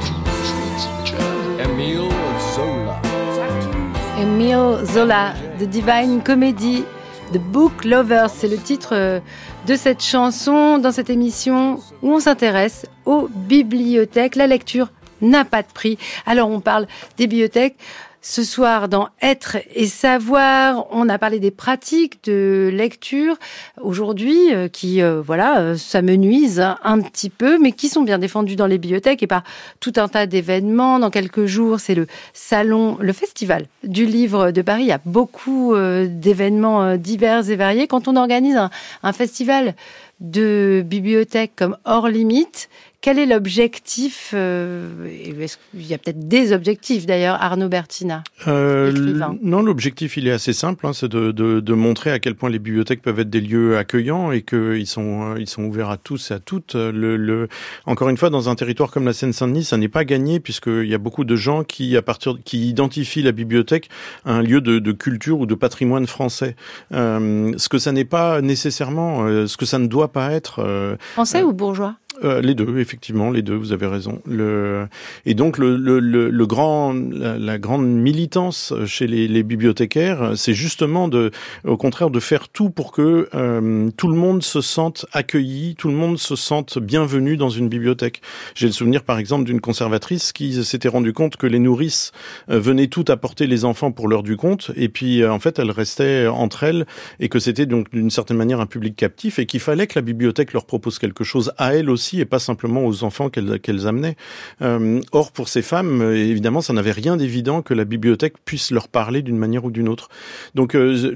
Émile Zola. Émile Zola, The Divine Comedy, The Book Lovers, c'est le titre de cette chanson dans cette émission où on s'intéresse aux bibliothèques. La lecture n'a pas de prix. Alors on parle des bibliothèques. Ce soir, dans Être et savoir, on a parlé des pratiques de lecture aujourd'hui qui, s'amenuisent un petit peu, mais qui sont bien défendues dans les bibliothèques et par tout un tas d'événements. Dans quelques jours, c'est le festival du livre de Paris. Il y a beaucoup d'événements divers et variés. Quand on organise un festival de bibliothèques comme Hors Limite, quel est l'objectif est-ce qu'il y a peut-être des objectifs d'ailleurs, Arnaud Bertina, écrivain. Non, l'objectif il est assez simple, c'est de montrer à quel point les bibliothèques peuvent être des lieux accueillants et qu'ils sont ouverts à tous et à toutes. Encore une fois, dans un territoire comme la Seine-Saint-Denis, ça n'est pas gagné puisqu'il y a beaucoup de gens qui identifient la bibliothèque à un lieu de culture ou de patrimoine français. Ce que ça n'est pas nécessairement, ce que ça ne doit pas être. Français ou bourgeois ? Les deux, effectivement, les deux, vous avez raison. Et donc la grande militance chez les bibliothécaires, c'est justement au contraire de faire tout pour que tout le monde se sente accueilli, tout le monde se sente bienvenu dans une bibliothèque. J'ai le souvenir, par exemple, d'une conservatrice qui s'était rendu compte que les nourrices venaient toutes apporter les enfants pour l'heure du compte, et puis en fait elles restaient entre elles, et que c'était donc d'une certaine manière un public captif, et qu'il fallait que la bibliothèque leur propose quelque chose à elles aussi, et pas simplement aux enfants qu'elles amenaient. Or, pour ces femmes, évidemment, ça n'avait rien d'évident que la bibliothèque puisse leur parler d'une manière ou d'une autre. Donc,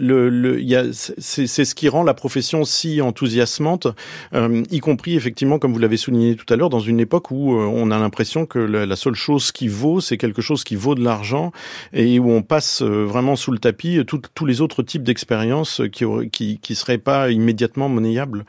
c'est ce qui rend la profession si enthousiasmante, y compris, effectivement, comme vous l'avez souligné tout à l'heure, dans une époque où on a l'impression que la seule chose qui vaut, c'est quelque chose qui vaut de l'argent, et où on passe vraiment sous le tapis tous les autres types d'expériences qui seraient pas immédiatement monnayables.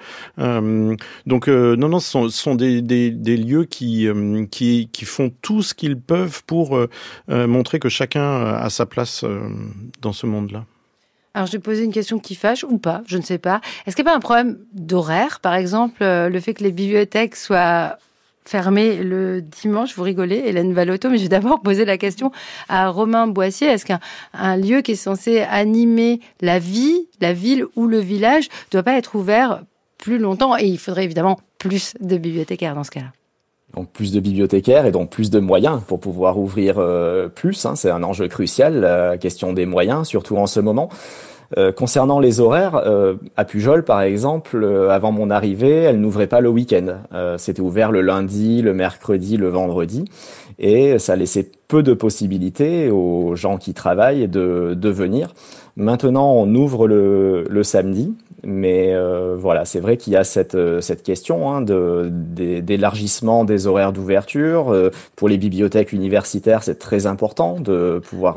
Donc, non, ce sont des lieux qui font tout ce qu'ils peuvent pour montrer que chacun a sa place dans ce monde-là. Alors, je vais poser une question qui fâche ou pas, je ne sais pas. Est-ce qu'il n'y a pas un problème d'horaire, par exemple, le fait que les bibliothèques soient fermées le dimanche? Vous rigolez, Hélène Vallotto, mais je vais d'abord poser la question à Romain Boissier. Est-ce qu'un lieu qui est censé animer la vie, la ville ou le village ne doit pas être ouvert plus longtemps? Et il faudrait évidemment plus de bibliothécaires dans ce cas-là. Donc plus de bibliothécaires et donc plus de moyens pour pouvoir ouvrir plus. C'est un enjeu crucial, la question des moyens, surtout en ce moment. Concernant les horaires, à Pujol par exemple, avant mon arrivée, elle n'ouvrait pas le week-end. C'était ouvert le lundi, le mercredi, le vendredi, et ça laissait peu de possibilités aux gens qui travaillent de venir. Maintenant, on ouvre le samedi, mais voilà, c'est vrai qu'il y a cette question d'élargissement des horaires d'ouverture. Pour les bibliothèques universitaires, c'est très important de pouvoir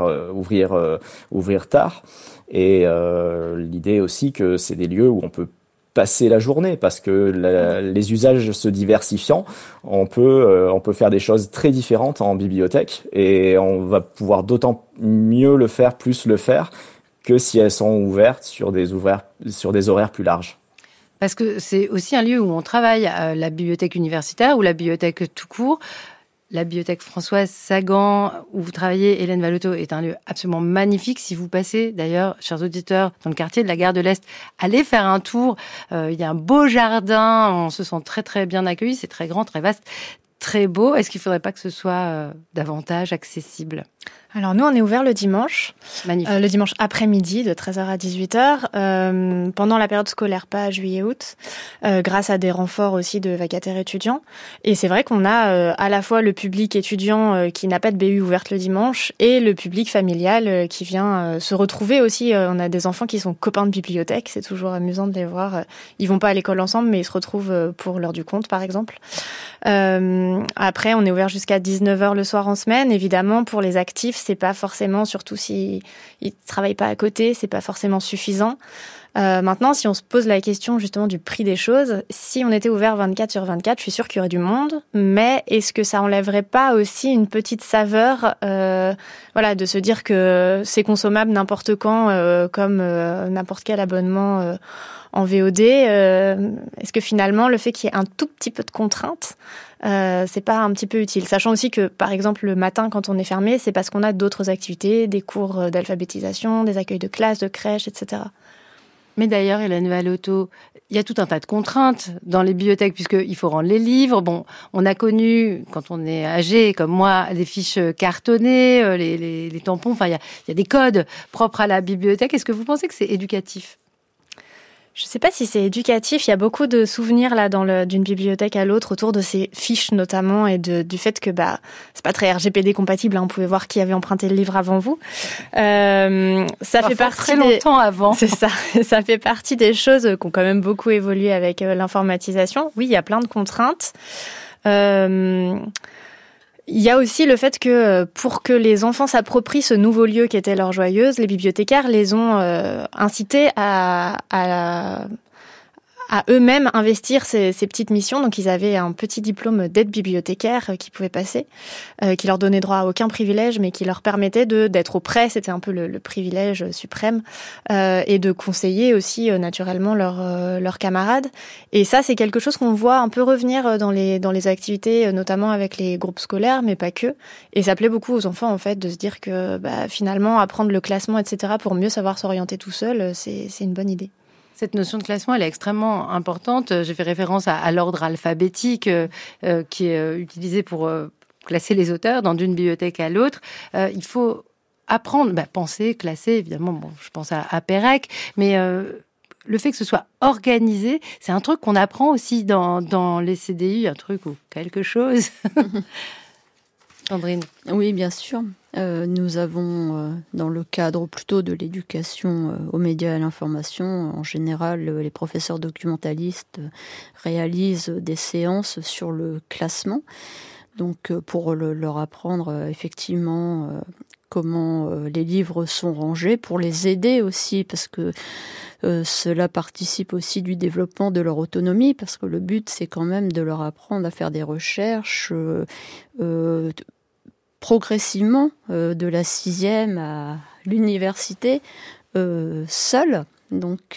ouvrir tard. Et l'idée aussi que c'est des lieux où on peut passer la journée, parce que les usages se diversifiant, on peut faire des choses très différentes en bibliothèque, et on va pouvoir d'autant mieux plus le faire que si elles sont ouvertes sur des horaires plus larges. Parce que c'est aussi un lieu où on travaille, la bibliothèque universitaire ou la bibliothèque tout court. La bibliothèque Françoise Sagan, où vous travaillez, Hélène Vallotto, est un lieu absolument magnifique. Si vous passez, d'ailleurs, chers auditeurs, dans le quartier de la Gare de l'Est, allez faire un tour. Il y a un beau jardin, on se sent très très bien accueilli, c'est très grand, très vaste, très beau. Est-ce qu'il ne faudrait pas que ce soit davantage accessible ? Alors nous, on est ouvert le dimanche. Magnifique. Le dimanche après-midi, de 13h à 18h, pendant la période scolaire, pas juillet-août, grâce à des renforts aussi de vacataires étudiants. Et c'est vrai qu'on a à la fois le public étudiant qui n'a pas de BU ouverte le dimanche, et le public familial qui vient se retrouver aussi. On a des enfants qui sont copains de bibliothèque, c'est toujours amusant de les voir. Ils vont pas à l'école ensemble, mais ils se retrouvent pour l'heure du compte, par exemple. Après, on est ouvert jusqu'à 19h le soir en semaine. Évidemment, pour les actifs, c'est pas forcément, surtout s'ils travaillent pas à côté, c'est pas forcément suffisant. Maintenant, si on se pose la question justement du prix des choses, si on était ouvert 24/24, je suis sûre qu'il y aurait du monde, mais est-ce que ça enlèverait pas aussi une petite saveur, de se dire que c'est consommable n'importe quand, comme n'importe quel abonnement en VOD. Est-ce que finalement, le fait qu'il y ait un tout petit peu de contraintes, c'est pas un petit peu utile? Sachant aussi que, par exemple, le matin, quand on est fermé, c'est parce qu'on a d'autres activités, des cours d'alphabétisation, des accueils de classe, de crèche, etc. Mais d'ailleurs, Hélène Vallotto, il y a tout un tas de contraintes dans les bibliothèques, puisqu'il faut rendre les livres. Bon, on a connu, quand on est âgé, comme moi, les fiches cartonnées, les tampons. Enfin, il y a des codes propres à la bibliothèque. Est-ce que vous pensez que c'est éducatif ? Je sais pas si c'est éducatif. Il y a beaucoup de souvenirs là d'une bibliothèque à l'autre autour de ces fiches notamment, et du fait que c'est pas très RGPD compatible. On pouvait voir qui avait emprunté le livre avant vous. Ça fait partie très longtemps avant. C'est ça. Ça fait partie des choses qui ont quand même beaucoup évolué avec l'informatisation. Oui, il y a plein de contraintes. Il y a aussi le fait que pour que les enfants s'approprient ce nouveau lieu qui était leur joyeuse, les bibliothécaires les ont incités à à eux-mêmes investir ces petites missions. Donc, ils avaient un petit diplôme d'aide bibliothécaire qu'ils pouvaient passer, qui leur donnait droit à aucun privilège, mais qui leur permettait d'être auprès, c'était un peu le privilège suprême, et de conseiller aussi naturellement leurs camarades. Et ça, c'est quelque chose qu'on voit un peu revenir dans les activités, notamment avec les groupes scolaires, mais pas que. Et ça plaît beaucoup aux enfants, en fait, de se dire que finalement, apprendre le classement, etc., pour mieux savoir s'orienter tout seul, c'est une bonne idée. Cette notion de classement, elle est extrêmement importante. J'ai fait référence à l'ordre alphabétique qui est utilisé pour classer les auteurs d'une bibliothèque à l'autre. Il faut apprendre, penser, classer, évidemment. Bon, je pense à Pérec, mais le fait que ce soit organisé, c'est un truc qu'on apprend aussi dans les CDI, un truc ou quelque chose. Sandrine. Oui, bien sûr. Nous avons, dans le cadre plutôt de l'éducation aux médias et à l'information, en général, les professeurs documentalistes réalisent des séances sur le classement, donc pour leur apprendre effectivement comment les livres sont rangés, pour les aider aussi, parce que cela participe aussi du développement de leur autonomie, parce que le but, c'est quand même de leur apprendre à faire des recherches progressivement, de la 6e à l'université, seul. Donc,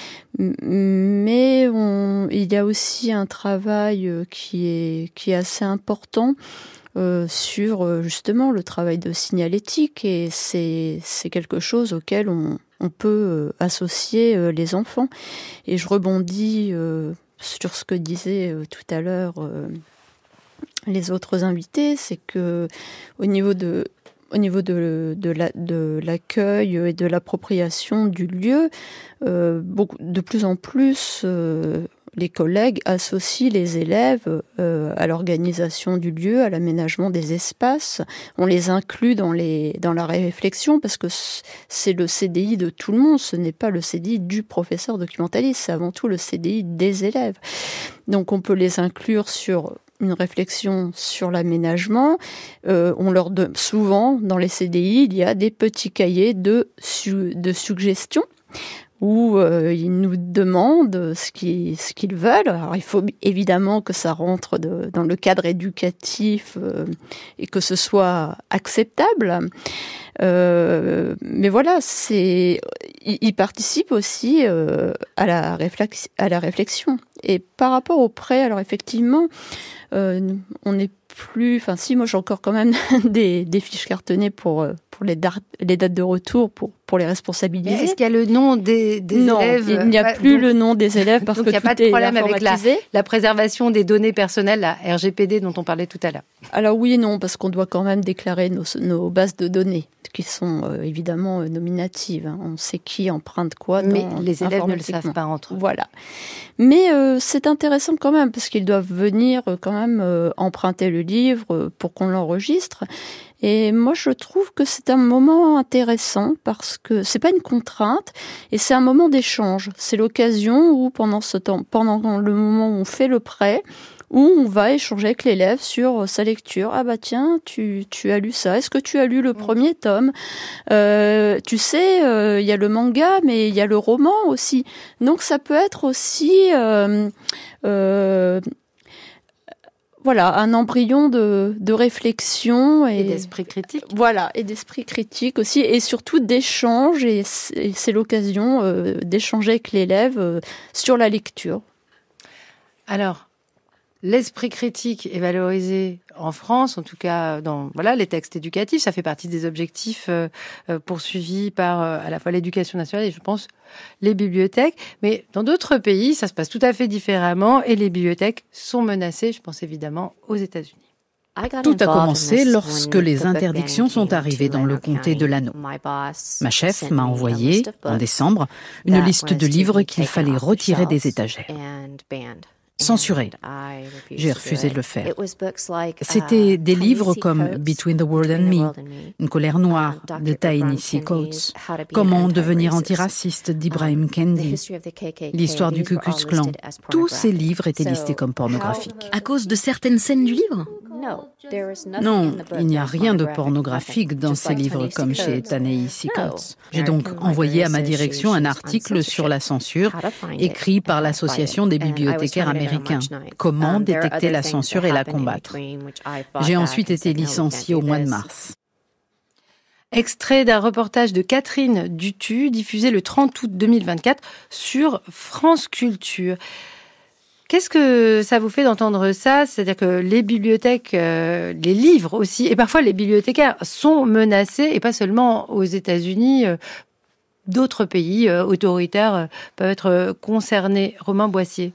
mais il y a aussi un travail qui est assez important sur justement le travail de signalétique, et c'est quelque chose auquel on peut associer les enfants. Et je rebondis sur ce que disaient tout à l'heure les autres invités, c'est que au niveau de l'accueil et de l'appropriation du lieu, de plus en plus les collègues associent les élèves à l'organisation du lieu, à l'aménagement des espaces. On les inclut dans la réflexion, parce que c'est le CDI de tout le monde, ce n'est pas le CDI du professeur documentaliste, c'est avant tout le CDI des élèves. Donc on peut les inclure sur une réflexion sur l'aménagement. On leur donne souvent, dans les CDI, il y a des petits cahiers de suggestions où ils nous demandent ce qu'ils veulent. Alors, il faut évidemment que ça rentre dans le cadre éducatif et que ce soit acceptable. Mais voilà, ils participent aussi à la réflexion. Et par rapport au prêt, alors effectivement, on n'est plus... Enfin si, moi j'ai encore quand même des fiches cartonnées pour les dates de retour, pour les responsabiliser. Est-ce qu'il y a le nom des non, élèves? Il n'y a plus le nom des élèves, parce que il n'y a pas de problème avec la préservation des données personnelles, la RGPD dont on parlait tout à l'heure. Alors oui et non, parce qu'on doit quand même déclarer nos bases de données, qui sont évidemment nominatives. Hein. On sait qui emprunte quoi. Mais les élèves ne le savent pas entre eux. Voilà. Mais c'est intéressant quand même, parce qu'ils doivent venir quand même emprunter le livre pour qu'on l'enregistre. Et moi, je trouve que c'est un moment intéressant, parce que c'est pas une contrainte, et c'est un moment d'échange. C'est l'occasion où, pendant le moment où on fait le prêt, où on va échanger avec l'élève sur sa lecture. Ah bah tiens, tu as lu ça. Est-ce que tu as lu le premier tome? Tu sais, il y a le manga, mais il y a le roman aussi. Donc ça peut être aussi voilà, un embryon de réflexion et d'esprit critique. Voilà, et d'esprit critique aussi, et surtout d'échange, et c'est l'occasion d'échanger avec l'élève sur la lecture. Alors, l'esprit critique est valorisé en France, en tout cas dans les textes éducatifs. Ça fait partie des objectifs poursuivis par à la fois l'éducation nationale et, je pense, les bibliothèques. Mais dans d'autres pays, ça se passe tout à fait différemment et les bibliothèques sont menacées. Je pense évidemment aux États-Unis. Tout a commencé lorsque les interdictions sont arrivées dans le comté de Llano. Ma chef m'a envoyé, en décembre, une liste de livres qu'il fallait retirer des étagères. censurés. J'ai refusé de le faire. C'était des livres comme Between the World and Me, Une colère noire de Ta-Nehisi Coates, Comment devenir antiraciste d'Ibrahim Kendi, l'histoire du Ku Klux Klan. Tous ces livres étaient listés comme pornographiques. À cause de certaines scènes du livre ? Non, il n'y a rien de pornographique dans ces livres comme chez Ta-Nehisi Coates. J'ai donc envoyé à ma direction un article sur la censure, écrit par l'Association des bibliothécaires américains. Comment détecter la censure et la combattre. J'ai ensuite été licenciée au mois de mars. Extrait d'un reportage de Catherine Dutu, diffusé le 30 août 2024 sur France Culture. Qu'est-ce que ça vous fait d'entendre ça ? C'est-à-dire que les bibliothèques, les livres aussi, et parfois les bibliothécaires sont menacés, et pas seulement aux États-Unis, d'autres pays autoritaires peuvent être concernés. Romain Boissier.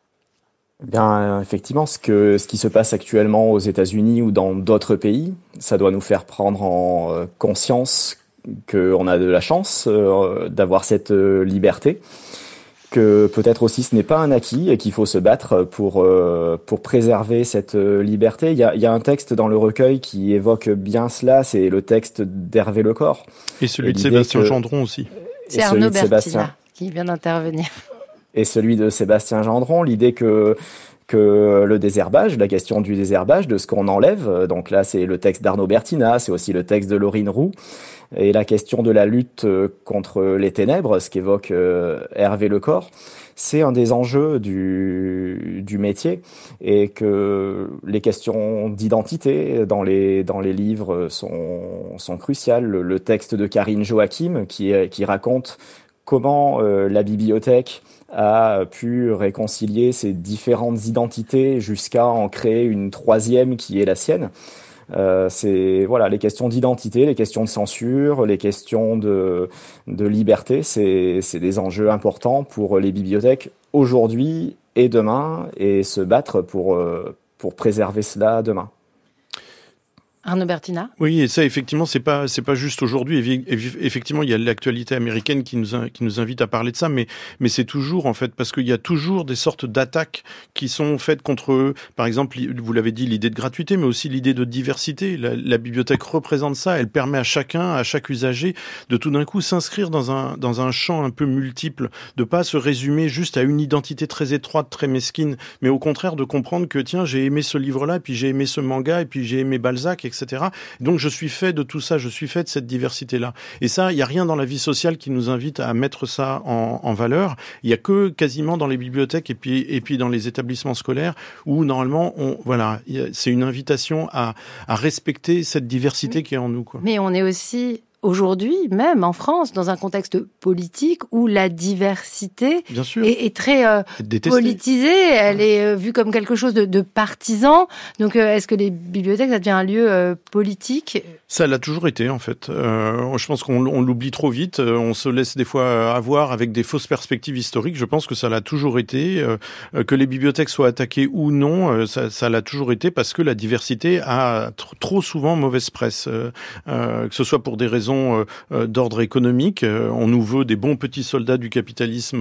Bien, effectivement, ce qui se passe actuellement aux États-Unis ou dans d'autres pays, ça doit nous faire prendre en conscience qu'on a de la chance d'avoir cette liberté. Que peut-être aussi ce n'est pas un acquis et qu'il faut se battre pour préserver cette liberté. Il y a un texte dans le recueil qui évoque bien cela, c'est le texte d'Hervé Lecor. Et celui de Sébastien Gendron aussi. C'est Arnaud Bertina qui vient d'intervenir. Et celui de Sébastien Gendron, l'idée que le désherbage, la question du désherbage, de ce qu'on enlève, donc là c'est le texte d'Arnaud Bertina, c'est aussi le texte de Laurine Roux, et la question de la lutte contre les ténèbres, ce qu'évoque Hervé Lecor, c'est un des enjeux du métier, et que les questions d'identité dans les livres sont cruciales. Le texte de Karine Joachim qui raconte comment la bibliothèque a pu réconcilier ces différentes identités jusqu'à en créer une troisième qui est la sienne. C'est les questions d'identité, les questions de censure, les questions de liberté, c'est des enjeux importants pour les bibliothèques aujourd'hui et demain, et se battre pour préserver cela demain. Arnaud Bertina. Oui, et ça, effectivement, c'est pas juste aujourd'hui. Effectivement, il y a l'actualité américaine qui nous invite à parler de ça, mais c'est toujours, en fait, parce qu'il y a toujours des sortes d'attaques qui sont faites contre eux. Par exemple, vous l'avez dit, l'idée de gratuité, mais aussi l'idée de diversité. La bibliothèque représente ça. Elle permet à chaque usager de tout d'un coup s'inscrire dans un champ un peu multiple, de pas se résumer juste à une identité très étroite, très mesquine, mais au contraire de comprendre que, tiens, j'ai aimé ce livre-là, puis j'ai aimé ce manga, et puis j'ai aimé Balzac, etc. Donc je suis fait de tout ça, je suis fait de cette diversité-là. Et ça, il n'y a rien dans la vie sociale qui nous invite à mettre ça en valeur. Il n'y a que quasiment dans les bibliothèques et puis dans les établissements scolaires où normalement, c'est une invitation à respecter cette diversité qui est en nous, quoi. Mais on est aussi aujourd'hui, même en France, dans un contexte politique où la diversité est très politisée, elle est vue comme quelque chose de partisan. Donc, est-ce que les bibliothèques, ça devient un lieu politique ? Ça l'a toujours été, en fait. Je pense qu'on l'oublie trop vite. On se laisse des fois avoir avec des fausses perspectives historiques. Je pense que ça l'a toujours été. Que les bibliothèques soient attaquées ou non, ça l'a toujours été parce que la diversité a trop souvent mauvaise presse. Que ce soit pour des raisons d'ordre économique, on nous veut des bons petits soldats du capitalisme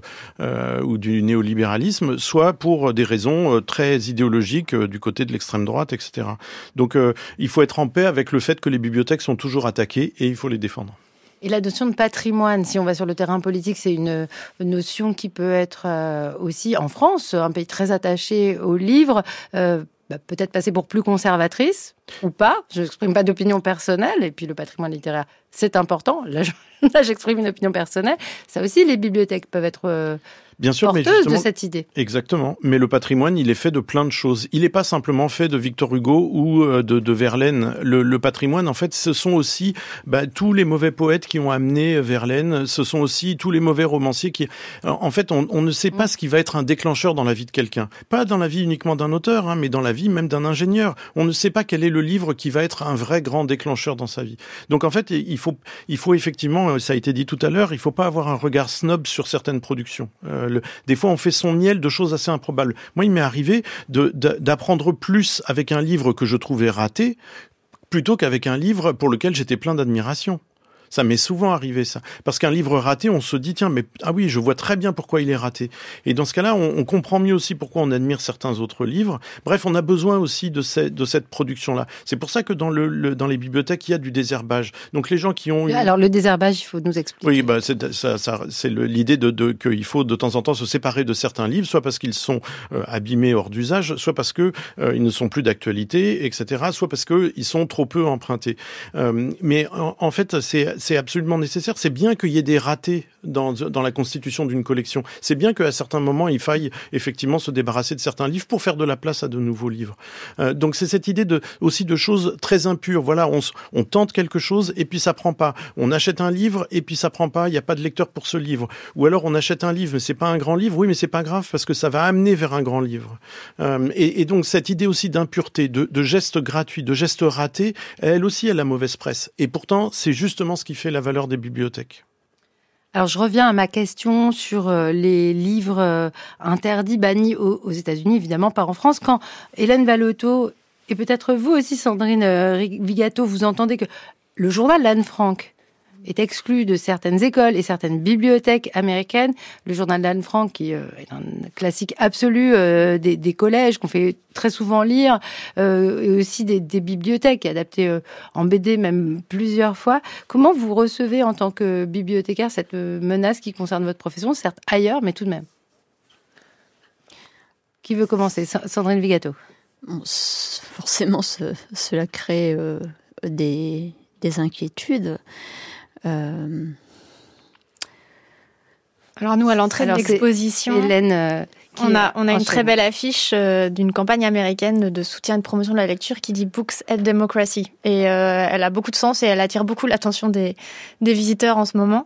ou du néolibéralisme, soit pour des raisons très idéologiques du côté de l'extrême droite, etc. Donc il faut être en paix avec le fait que les bibliothèques sont toujours attaquées et il faut les défendre. Et la notion de patrimoine, si on va sur le terrain politique, c'est une notion qui peut être aussi, en France, un pays très attaché aux livres, peut-être passer pour plus conservatrice ou pas. Je n'exprime pas d'opinion personnelle. Et puis le patrimoine littéraire, c'est important. Là, j'exprime une opinion personnelle. Ça aussi, les bibliothèques peuvent être bien sûr, porteuse de cette idée. Exactement. Mais le patrimoine, il est fait de plein de choses. Il n'est pas simplement fait de Victor Hugo ou de Verlaine. Le patrimoine, en fait, ce sont aussi tous les mauvais poètes qui ont amené Verlaine. Ce sont aussi tous les mauvais romanciers qui... En fait, on ne sait pas ce qui va être un déclencheur dans la vie de quelqu'un. Pas dans la vie uniquement d'un auteur, mais dans la vie même d'un ingénieur. On ne sait pas quel est le livre qui va être un vrai grand déclencheur dans sa vie. Donc, en fait, il faut effectivement, ça a été dit tout à l'heure, il ne faut pas avoir un regard snob sur certaines productions. Des fois, on fait son miel de choses assez improbables. Moi, il m'est arrivé d'apprendre plus avec un livre que je trouvais raté plutôt qu'avec un livre pour lequel j'étais plein d'admiration. Ça m'est souvent arrivé, ça. Parce qu'un livre raté, on se dit, tiens, mais ah oui, je vois très bien pourquoi il est raté. Et dans ce cas-là, on comprend mieux aussi pourquoi on admire certains autres livres. Bref, on a besoin aussi de cette production-là. C'est pour ça que dans les bibliothèques, il y a du désherbage. Donc les gens qui ont... Alors le désherbage, il faut nous expliquer. Oui, bah, c'est l'idée qu'il faut de temps en temps se séparer de certains livres, soit parce qu'ils sont abîmés hors d'usage, soit parce que ils ne sont plus d'actualité, etc., soit parce que ils sont trop peu empruntés. Mais en fait, c'est absolument nécessaire. C'est bien qu'il y ait des ratés dans la constitution d'une collection. C'est bien qu'à certains moments, il faille effectivement se débarrasser de certains livres pour faire de la place à de nouveaux livres. Donc c'est cette idée aussi de choses très impures. Voilà, on tente quelque chose et puis ça prend pas. On achète un livre et puis ça prend pas. Il n'y a pas de lecteur pour ce livre. Ou alors on achète un livre, mais c'est pas un grand livre. Oui, mais c'est pas grave parce que ça va amener vers un grand livre. Et donc cette idée aussi d'impureté, de gestes gratuits, de gestes ratés, elle aussi a la mauvaise presse. Et pourtant, c'est justement ce qui fait la valeur des bibliothèques. Alors, je reviens à ma question sur les livres interdits, bannis aux États-Unis, évidemment, pas en France. Quand Hélène Vallotto, et peut-être vous aussi, Sandrine Vigato, vous entendez que le journal d'Anne Frank est exclu de certaines écoles et certaines bibliothèques américaines. Le journal d'Anne Frank, qui est un classique absolu des collèges, qu'on fait très souvent lire, et aussi des bibliothèques adaptées en BD même plusieurs fois. Comment vous recevez en tant que bibliothécaire cette menace qui concerne votre profession, certes ailleurs, mais tout de même? Qui veut commencer? Sandrine Vigato. Bon, forcément, cela crée des inquiétudes. Alors nous, à l'entrée de l'exposition, Hélène, on a une très belle affiche d'une campagne américaine de soutien et de promotion de la lecture qui dit Books and Democracy. Et elle a beaucoup de sens et elle attire beaucoup l'attention des visiteurs en ce moment.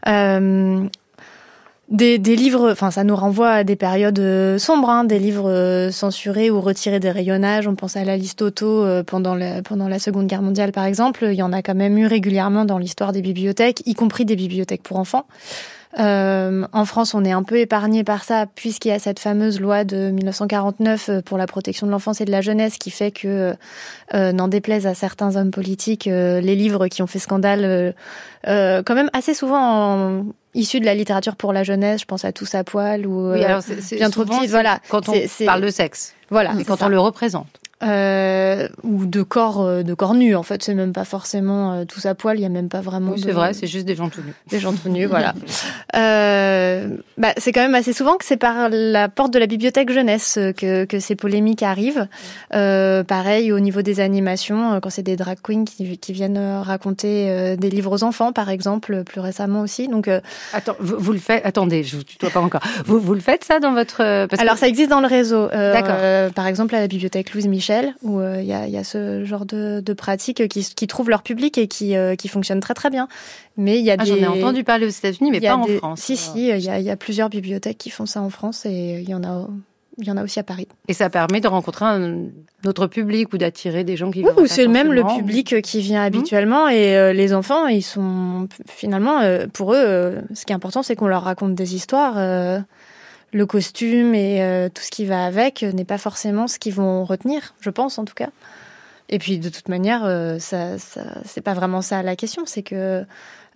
Des livres, enfin ça nous renvoie à des périodes sombres, des livres censurés ou retirés des rayonnages. On pense à la liste auto pendant la Seconde Guerre mondiale par exemple. Il y en a quand même eu régulièrement dans l'histoire des bibliothèques, y compris des bibliothèques pour enfants. En France, on est un peu épargné par ça puisqu'il y a cette fameuse loi de 1949 pour la protection de l'enfance et de la jeunesse qui fait que, n'en déplaise à certains hommes politiques, les livres qui ont fait scandale, quand même assez souvent issus de la littérature pour la jeunesse, je pense à Tous à poil ou oui, alors c'est Bien trop petite, voilà. Quand on parle de sexe, voilà, et quand on le représente. Ou de corps nus, en fait, c'est même pas forcément tous à poil, il y a même pas vraiment. Oui, c'est vrai, c'est juste des gens tout nus. Des gens tout nus, voilà. C'est quand même assez souvent que c'est par la porte de la bibliothèque jeunesse que ces polémiques arrivent. Pareil au niveau des animations, quand c'est des drag queens qui viennent raconter des livres aux enfants, par exemple, plus récemment aussi. Donc, attends, vous le faites. Attendez, je vous tutoie pas encore. Vous le faites ça dans votre. Alors ça existe dans le réseau. D'accord. Par exemple à la bibliothèque Louise Michel, où il y a ce genre de pratiques qui trouvent leur public et qui fonctionnent très très bien. Mais il y a j'en ai entendu parler aux États-Unis, mais pas en France. Si, il y a plusieurs bibliothèques qui font ça en France et il y en a aussi à Paris. Et ça permet de rencontrer notre public ou d'attirer des gens qui viennent. Oui, c'est même le public qui vient habituellement et les enfants, ils sont finalement, pour eux, ce qui est important, c'est qu'on leur raconte des histoires. Le costume et tout ce qui va avec n'est pas forcément ce qu'ils vont retenir, je pense en tout cas. Et puis de toute manière, ça c'est pas vraiment ça la question, c'est que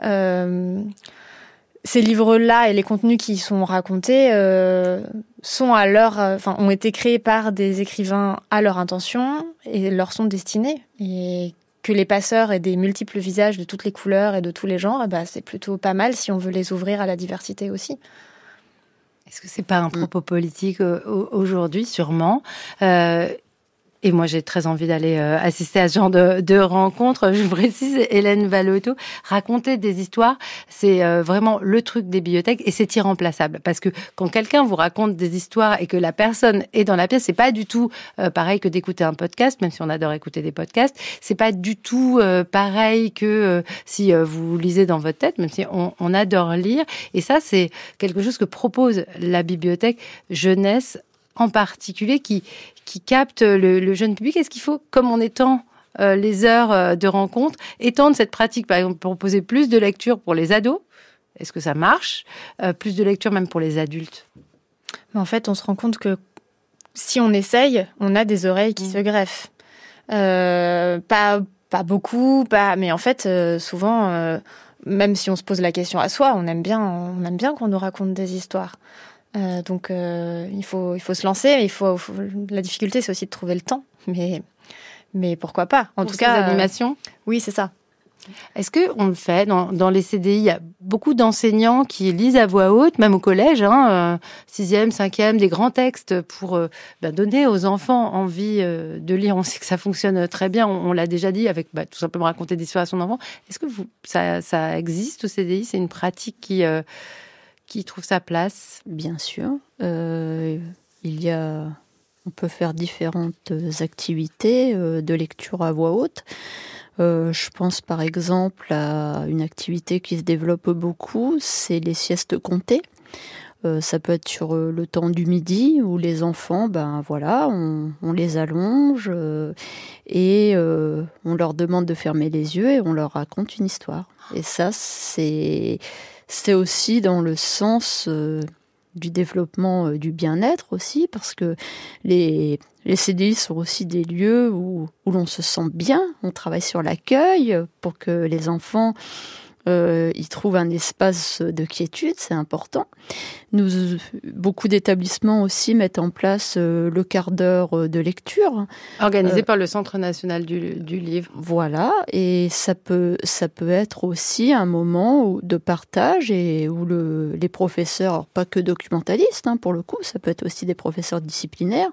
ces livres-là et les contenus qui y sont racontés sont ont été créés par des écrivains à leur intention et leur sont destinés. Et que les passeurs aient des multiples visages de toutes les couleurs et de tous les genres, c'est plutôt pas mal si on veut les ouvrir à la diversité aussi. Est-ce que c'est pas un propos politique aujourd'hui, sûrement Et moi, j'ai très envie d'aller assister à ce genre de rencontres. Je précise, Hélène Vallotto, raconter des histoires, c'est vraiment le truc des bibliothèques et c'est irremplaçable. Parce que quand quelqu'un vous raconte des histoires et que la personne est dans la pièce, c'est pas du tout pareil que d'écouter un podcast, même si on adore écouter des podcasts. C'est pas du tout pareil que si vous lisez dans votre tête, même si on adore lire. Et ça, c'est quelque chose que propose la bibliothèque jeunesse en particulier qui capte le jeune public. Est-ce qu'il faut, comme on étend les heures de rencontre, étendre cette pratique, par exemple, proposer plus de lecture pour les ados? Est-ce que ça marche? Plus de lecture même pour les adultes? En fait, on se rend compte que si on essaye, on a des oreilles qui se greffent. Pas beaucoup, mais en fait, souvent... même si on se pose la question à soi, on aime bien qu'on nous raconte des histoires. Donc il faut se lancer. La difficulté, c'est aussi de trouver le temps. Mais pourquoi pas ? En pour tout cas, animations. Oui, c'est ça. Est-ce qu'on le fait dans les CDI? Il y a beaucoup d'enseignants qui lisent à voix haute, même au collège, 6e, 5e, des grands textes pour donner aux enfants envie de lire. On sait que ça fonctionne très bien, on l'a déjà dit, avec tout simplement raconter des histoires à son enfant. Est-ce que ça existe au CDI? C'est une pratique qui trouve sa place? Bien sûr. On peut faire différentes activités de lecture à voix haute. Je pense par exemple à une activité qui se développe beaucoup, c'est les siestes comptées. Ça peut être sur le temps du midi où les enfants, on les allonge et on leur demande de fermer les yeux et on leur raconte une histoire. Et ça, c'est aussi dans le sens du développement du bien-être aussi, parce que les CDI sont aussi des lieux où l'on se sent bien, on travaille sur l'accueil pour que les enfants ils trouvent un espace de quiétude, c'est important. Beaucoup d'établissements aussi mettent en place le quart d'heure de lecture. Organisé par le Centre national du livre. Voilà, et ça peut être aussi un moment de partage et où les professeurs, alors pas que documentalistes pour le coup, ça peut être aussi des professeurs disciplinaires,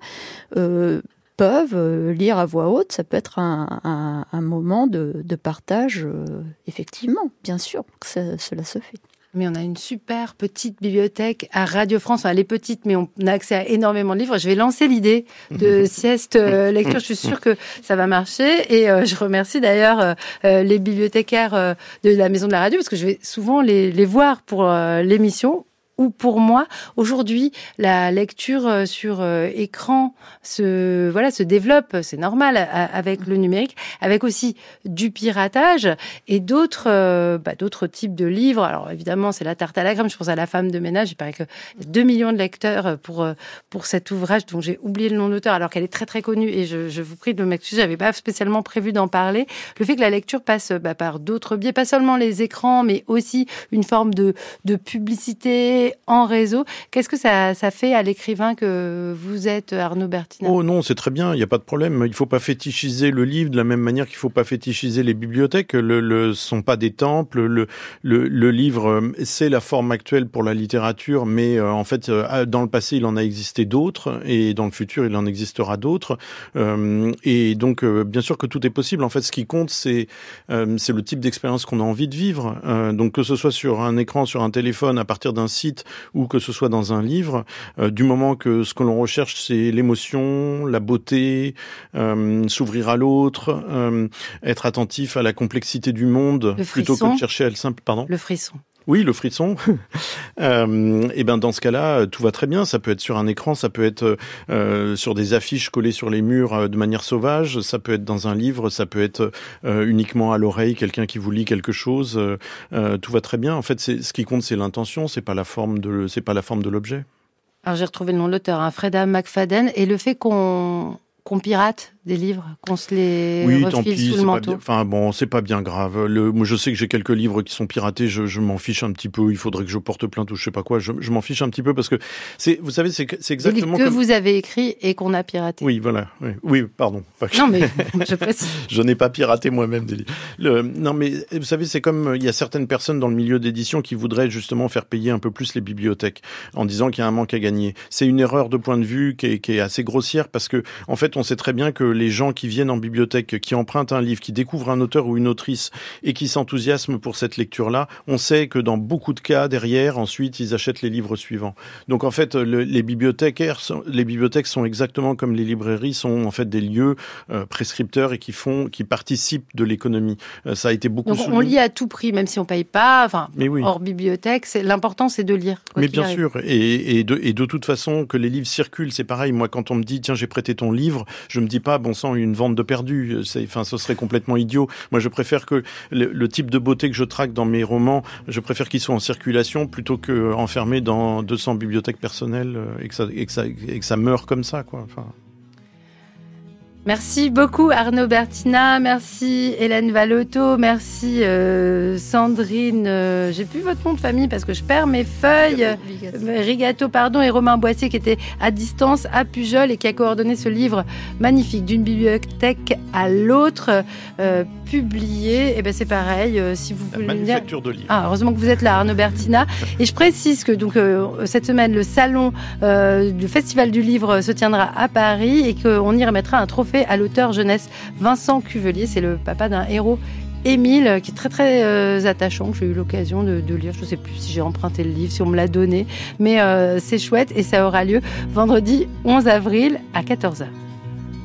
peuvent lire à voix haute. Ça peut être un moment de partage, effectivement, bien sûr, que cela se fait. Mais on a une super petite bibliothèque à Radio France. Enfin, elle est petite, mais on a accès à énormément de livres. Je vais lancer l'idée de sieste lecture. Je suis sûre que ça va marcher. Et je remercie d'ailleurs les bibliothécaires de la Maison de la Radio, parce que je vais souvent les voir pour l'émission. Ou pour moi, aujourd'hui, la lecture sur écran se développe, c'est normal, avec le numérique, avec aussi du piratage et d'autres types de livres. Alors évidemment, c'est la tarte à la crème. Je pense à La femme de ménage. Il paraît que 2 millions de lecteurs pour cet ouvrage dont j'ai oublié le nom d'auteur, alors qu'elle est très très connue. Et je vous prie de m'excuser, j'avais pas spécialement prévu d'en parler. Le fait que la lecture passe par d'autres biais, pas seulement les écrans, mais aussi une forme de publicité en réseau. Qu'est-ce que ça fait à l'écrivain que vous êtes, Arnaud Bertina? Oh non, c'est très bien, il n'y a pas de problème. Il ne faut pas fétichiser le livre de la même manière qu'il ne faut pas fétichiser les bibliothèques. Ce sont pas des temples. Le livre, c'est la forme actuelle pour la littérature, mais en fait, dans le passé, il en a existé d'autres, et dans le futur, il en existera d'autres. Et donc, bien sûr que tout est possible. En fait, ce qui compte, c'est le type d'expérience qu'on a envie de vivre. Donc, que ce soit sur un écran, sur un téléphone, à partir d'un site, ou que ce soit dans un livre, du moment que ce que l'on recherche, c'est l'émotion, la beauté, s'ouvrir à l'autre, être attentif à la complexité du monde, plutôt que de chercher à le simple. Pardon ? Le frisson. Oui, le frisson. Et dans ce cas-là, tout va très bien. Ça peut être sur un écran, ça peut être sur des affiches collées sur les murs de manière sauvage, ça peut être dans un livre, ça peut être uniquement à l'oreille, quelqu'un qui vous lit quelque chose. Tout va très bien. En fait, ce qui compte, c'est l'intention, c'est pas la forme de l'objet. Alors j'ai retrouvé le nom de l'auteur, Freda McFadden, et le fait qu'on pirate des livres, qu'on se les refile sous le manteau. C'est pas bien grave. Moi, je sais que j'ai quelques livres qui sont piratés, je m'en fiche un petit peu. Il faudrait que je porte plainte ou je sais pas quoi. Je m'en fiche un petit peu parce que vous savez, c'est exactement des livres que vous avez écrits et qu'on a piratés. Oui, voilà. Oui, pardon. Non, mais je précise. Je n'ai pas piraté moi-même des livres. Non, mais vous savez, c'est comme il y a certaines personnes dans le milieu d'édition qui voudraient justement faire payer un peu plus les bibliothèques en disant qu'il y a un manque à gagner. C'est une erreur de point de vue qui est assez grossière parce que en fait, on sait très bien que les gens qui viennent en bibliothèque, qui empruntent un livre, qui découvrent un auteur ou une autrice et qui s'enthousiasment pour cette lecture-là, on sait que dans beaucoup de cas, derrière, ensuite, ils achètent les livres suivants. Donc en fait, les bibliothèques sont exactement comme les librairies, sont en fait des lieux prescripteurs et qui participent de l'économie. Ça a été beaucoup Donc on lit à tout prix, même si on paye pas, oui. Hors bibliothèque, l'important c'est de lire. Mais bien sûr, et de toute façon, que les livres circulent, c'est pareil. Moi, quand on me dit, tiens, j'ai prêté ton livre, je me dis pas, bon sang, une vente de perdu. Ce serait complètement idiot. Moi, je préfère que le type de beauté que je traque dans mes romans, je préfère qu'ils soient en circulation plutôt que enfermés dans 200 bibliothèques personnelles et que ça meure comme ça, quoi. Merci beaucoup Arnaud Bertina, merci Hélène Vallotto, merci Sandrine, j'ai plus votre nom de famille parce que je perds mes feuilles, Rigato, pardon, et Romain Boissier qui était à distance à Pujol et qui a coordonné ce livre magnifique d'une bibliothèque à l'autre, publié, et ben c'est pareil, si vous voulez manufacture de livres. Ah, heureusement que vous êtes là Arnaud Bertina, et je précise que donc cette semaine le salon du Festival du Livre se tiendra à Paris et qu'on y remettra un trophée à l'auteur jeunesse Vincent Cuvelier. C'est le papa d'un héros, Émile, qui est très très attachant, que j'ai eu l'occasion de lire. Je ne sais plus si j'ai emprunté le livre, si on me l'a donné, mais c'est chouette et ça aura lieu vendredi 11 avril à 14h.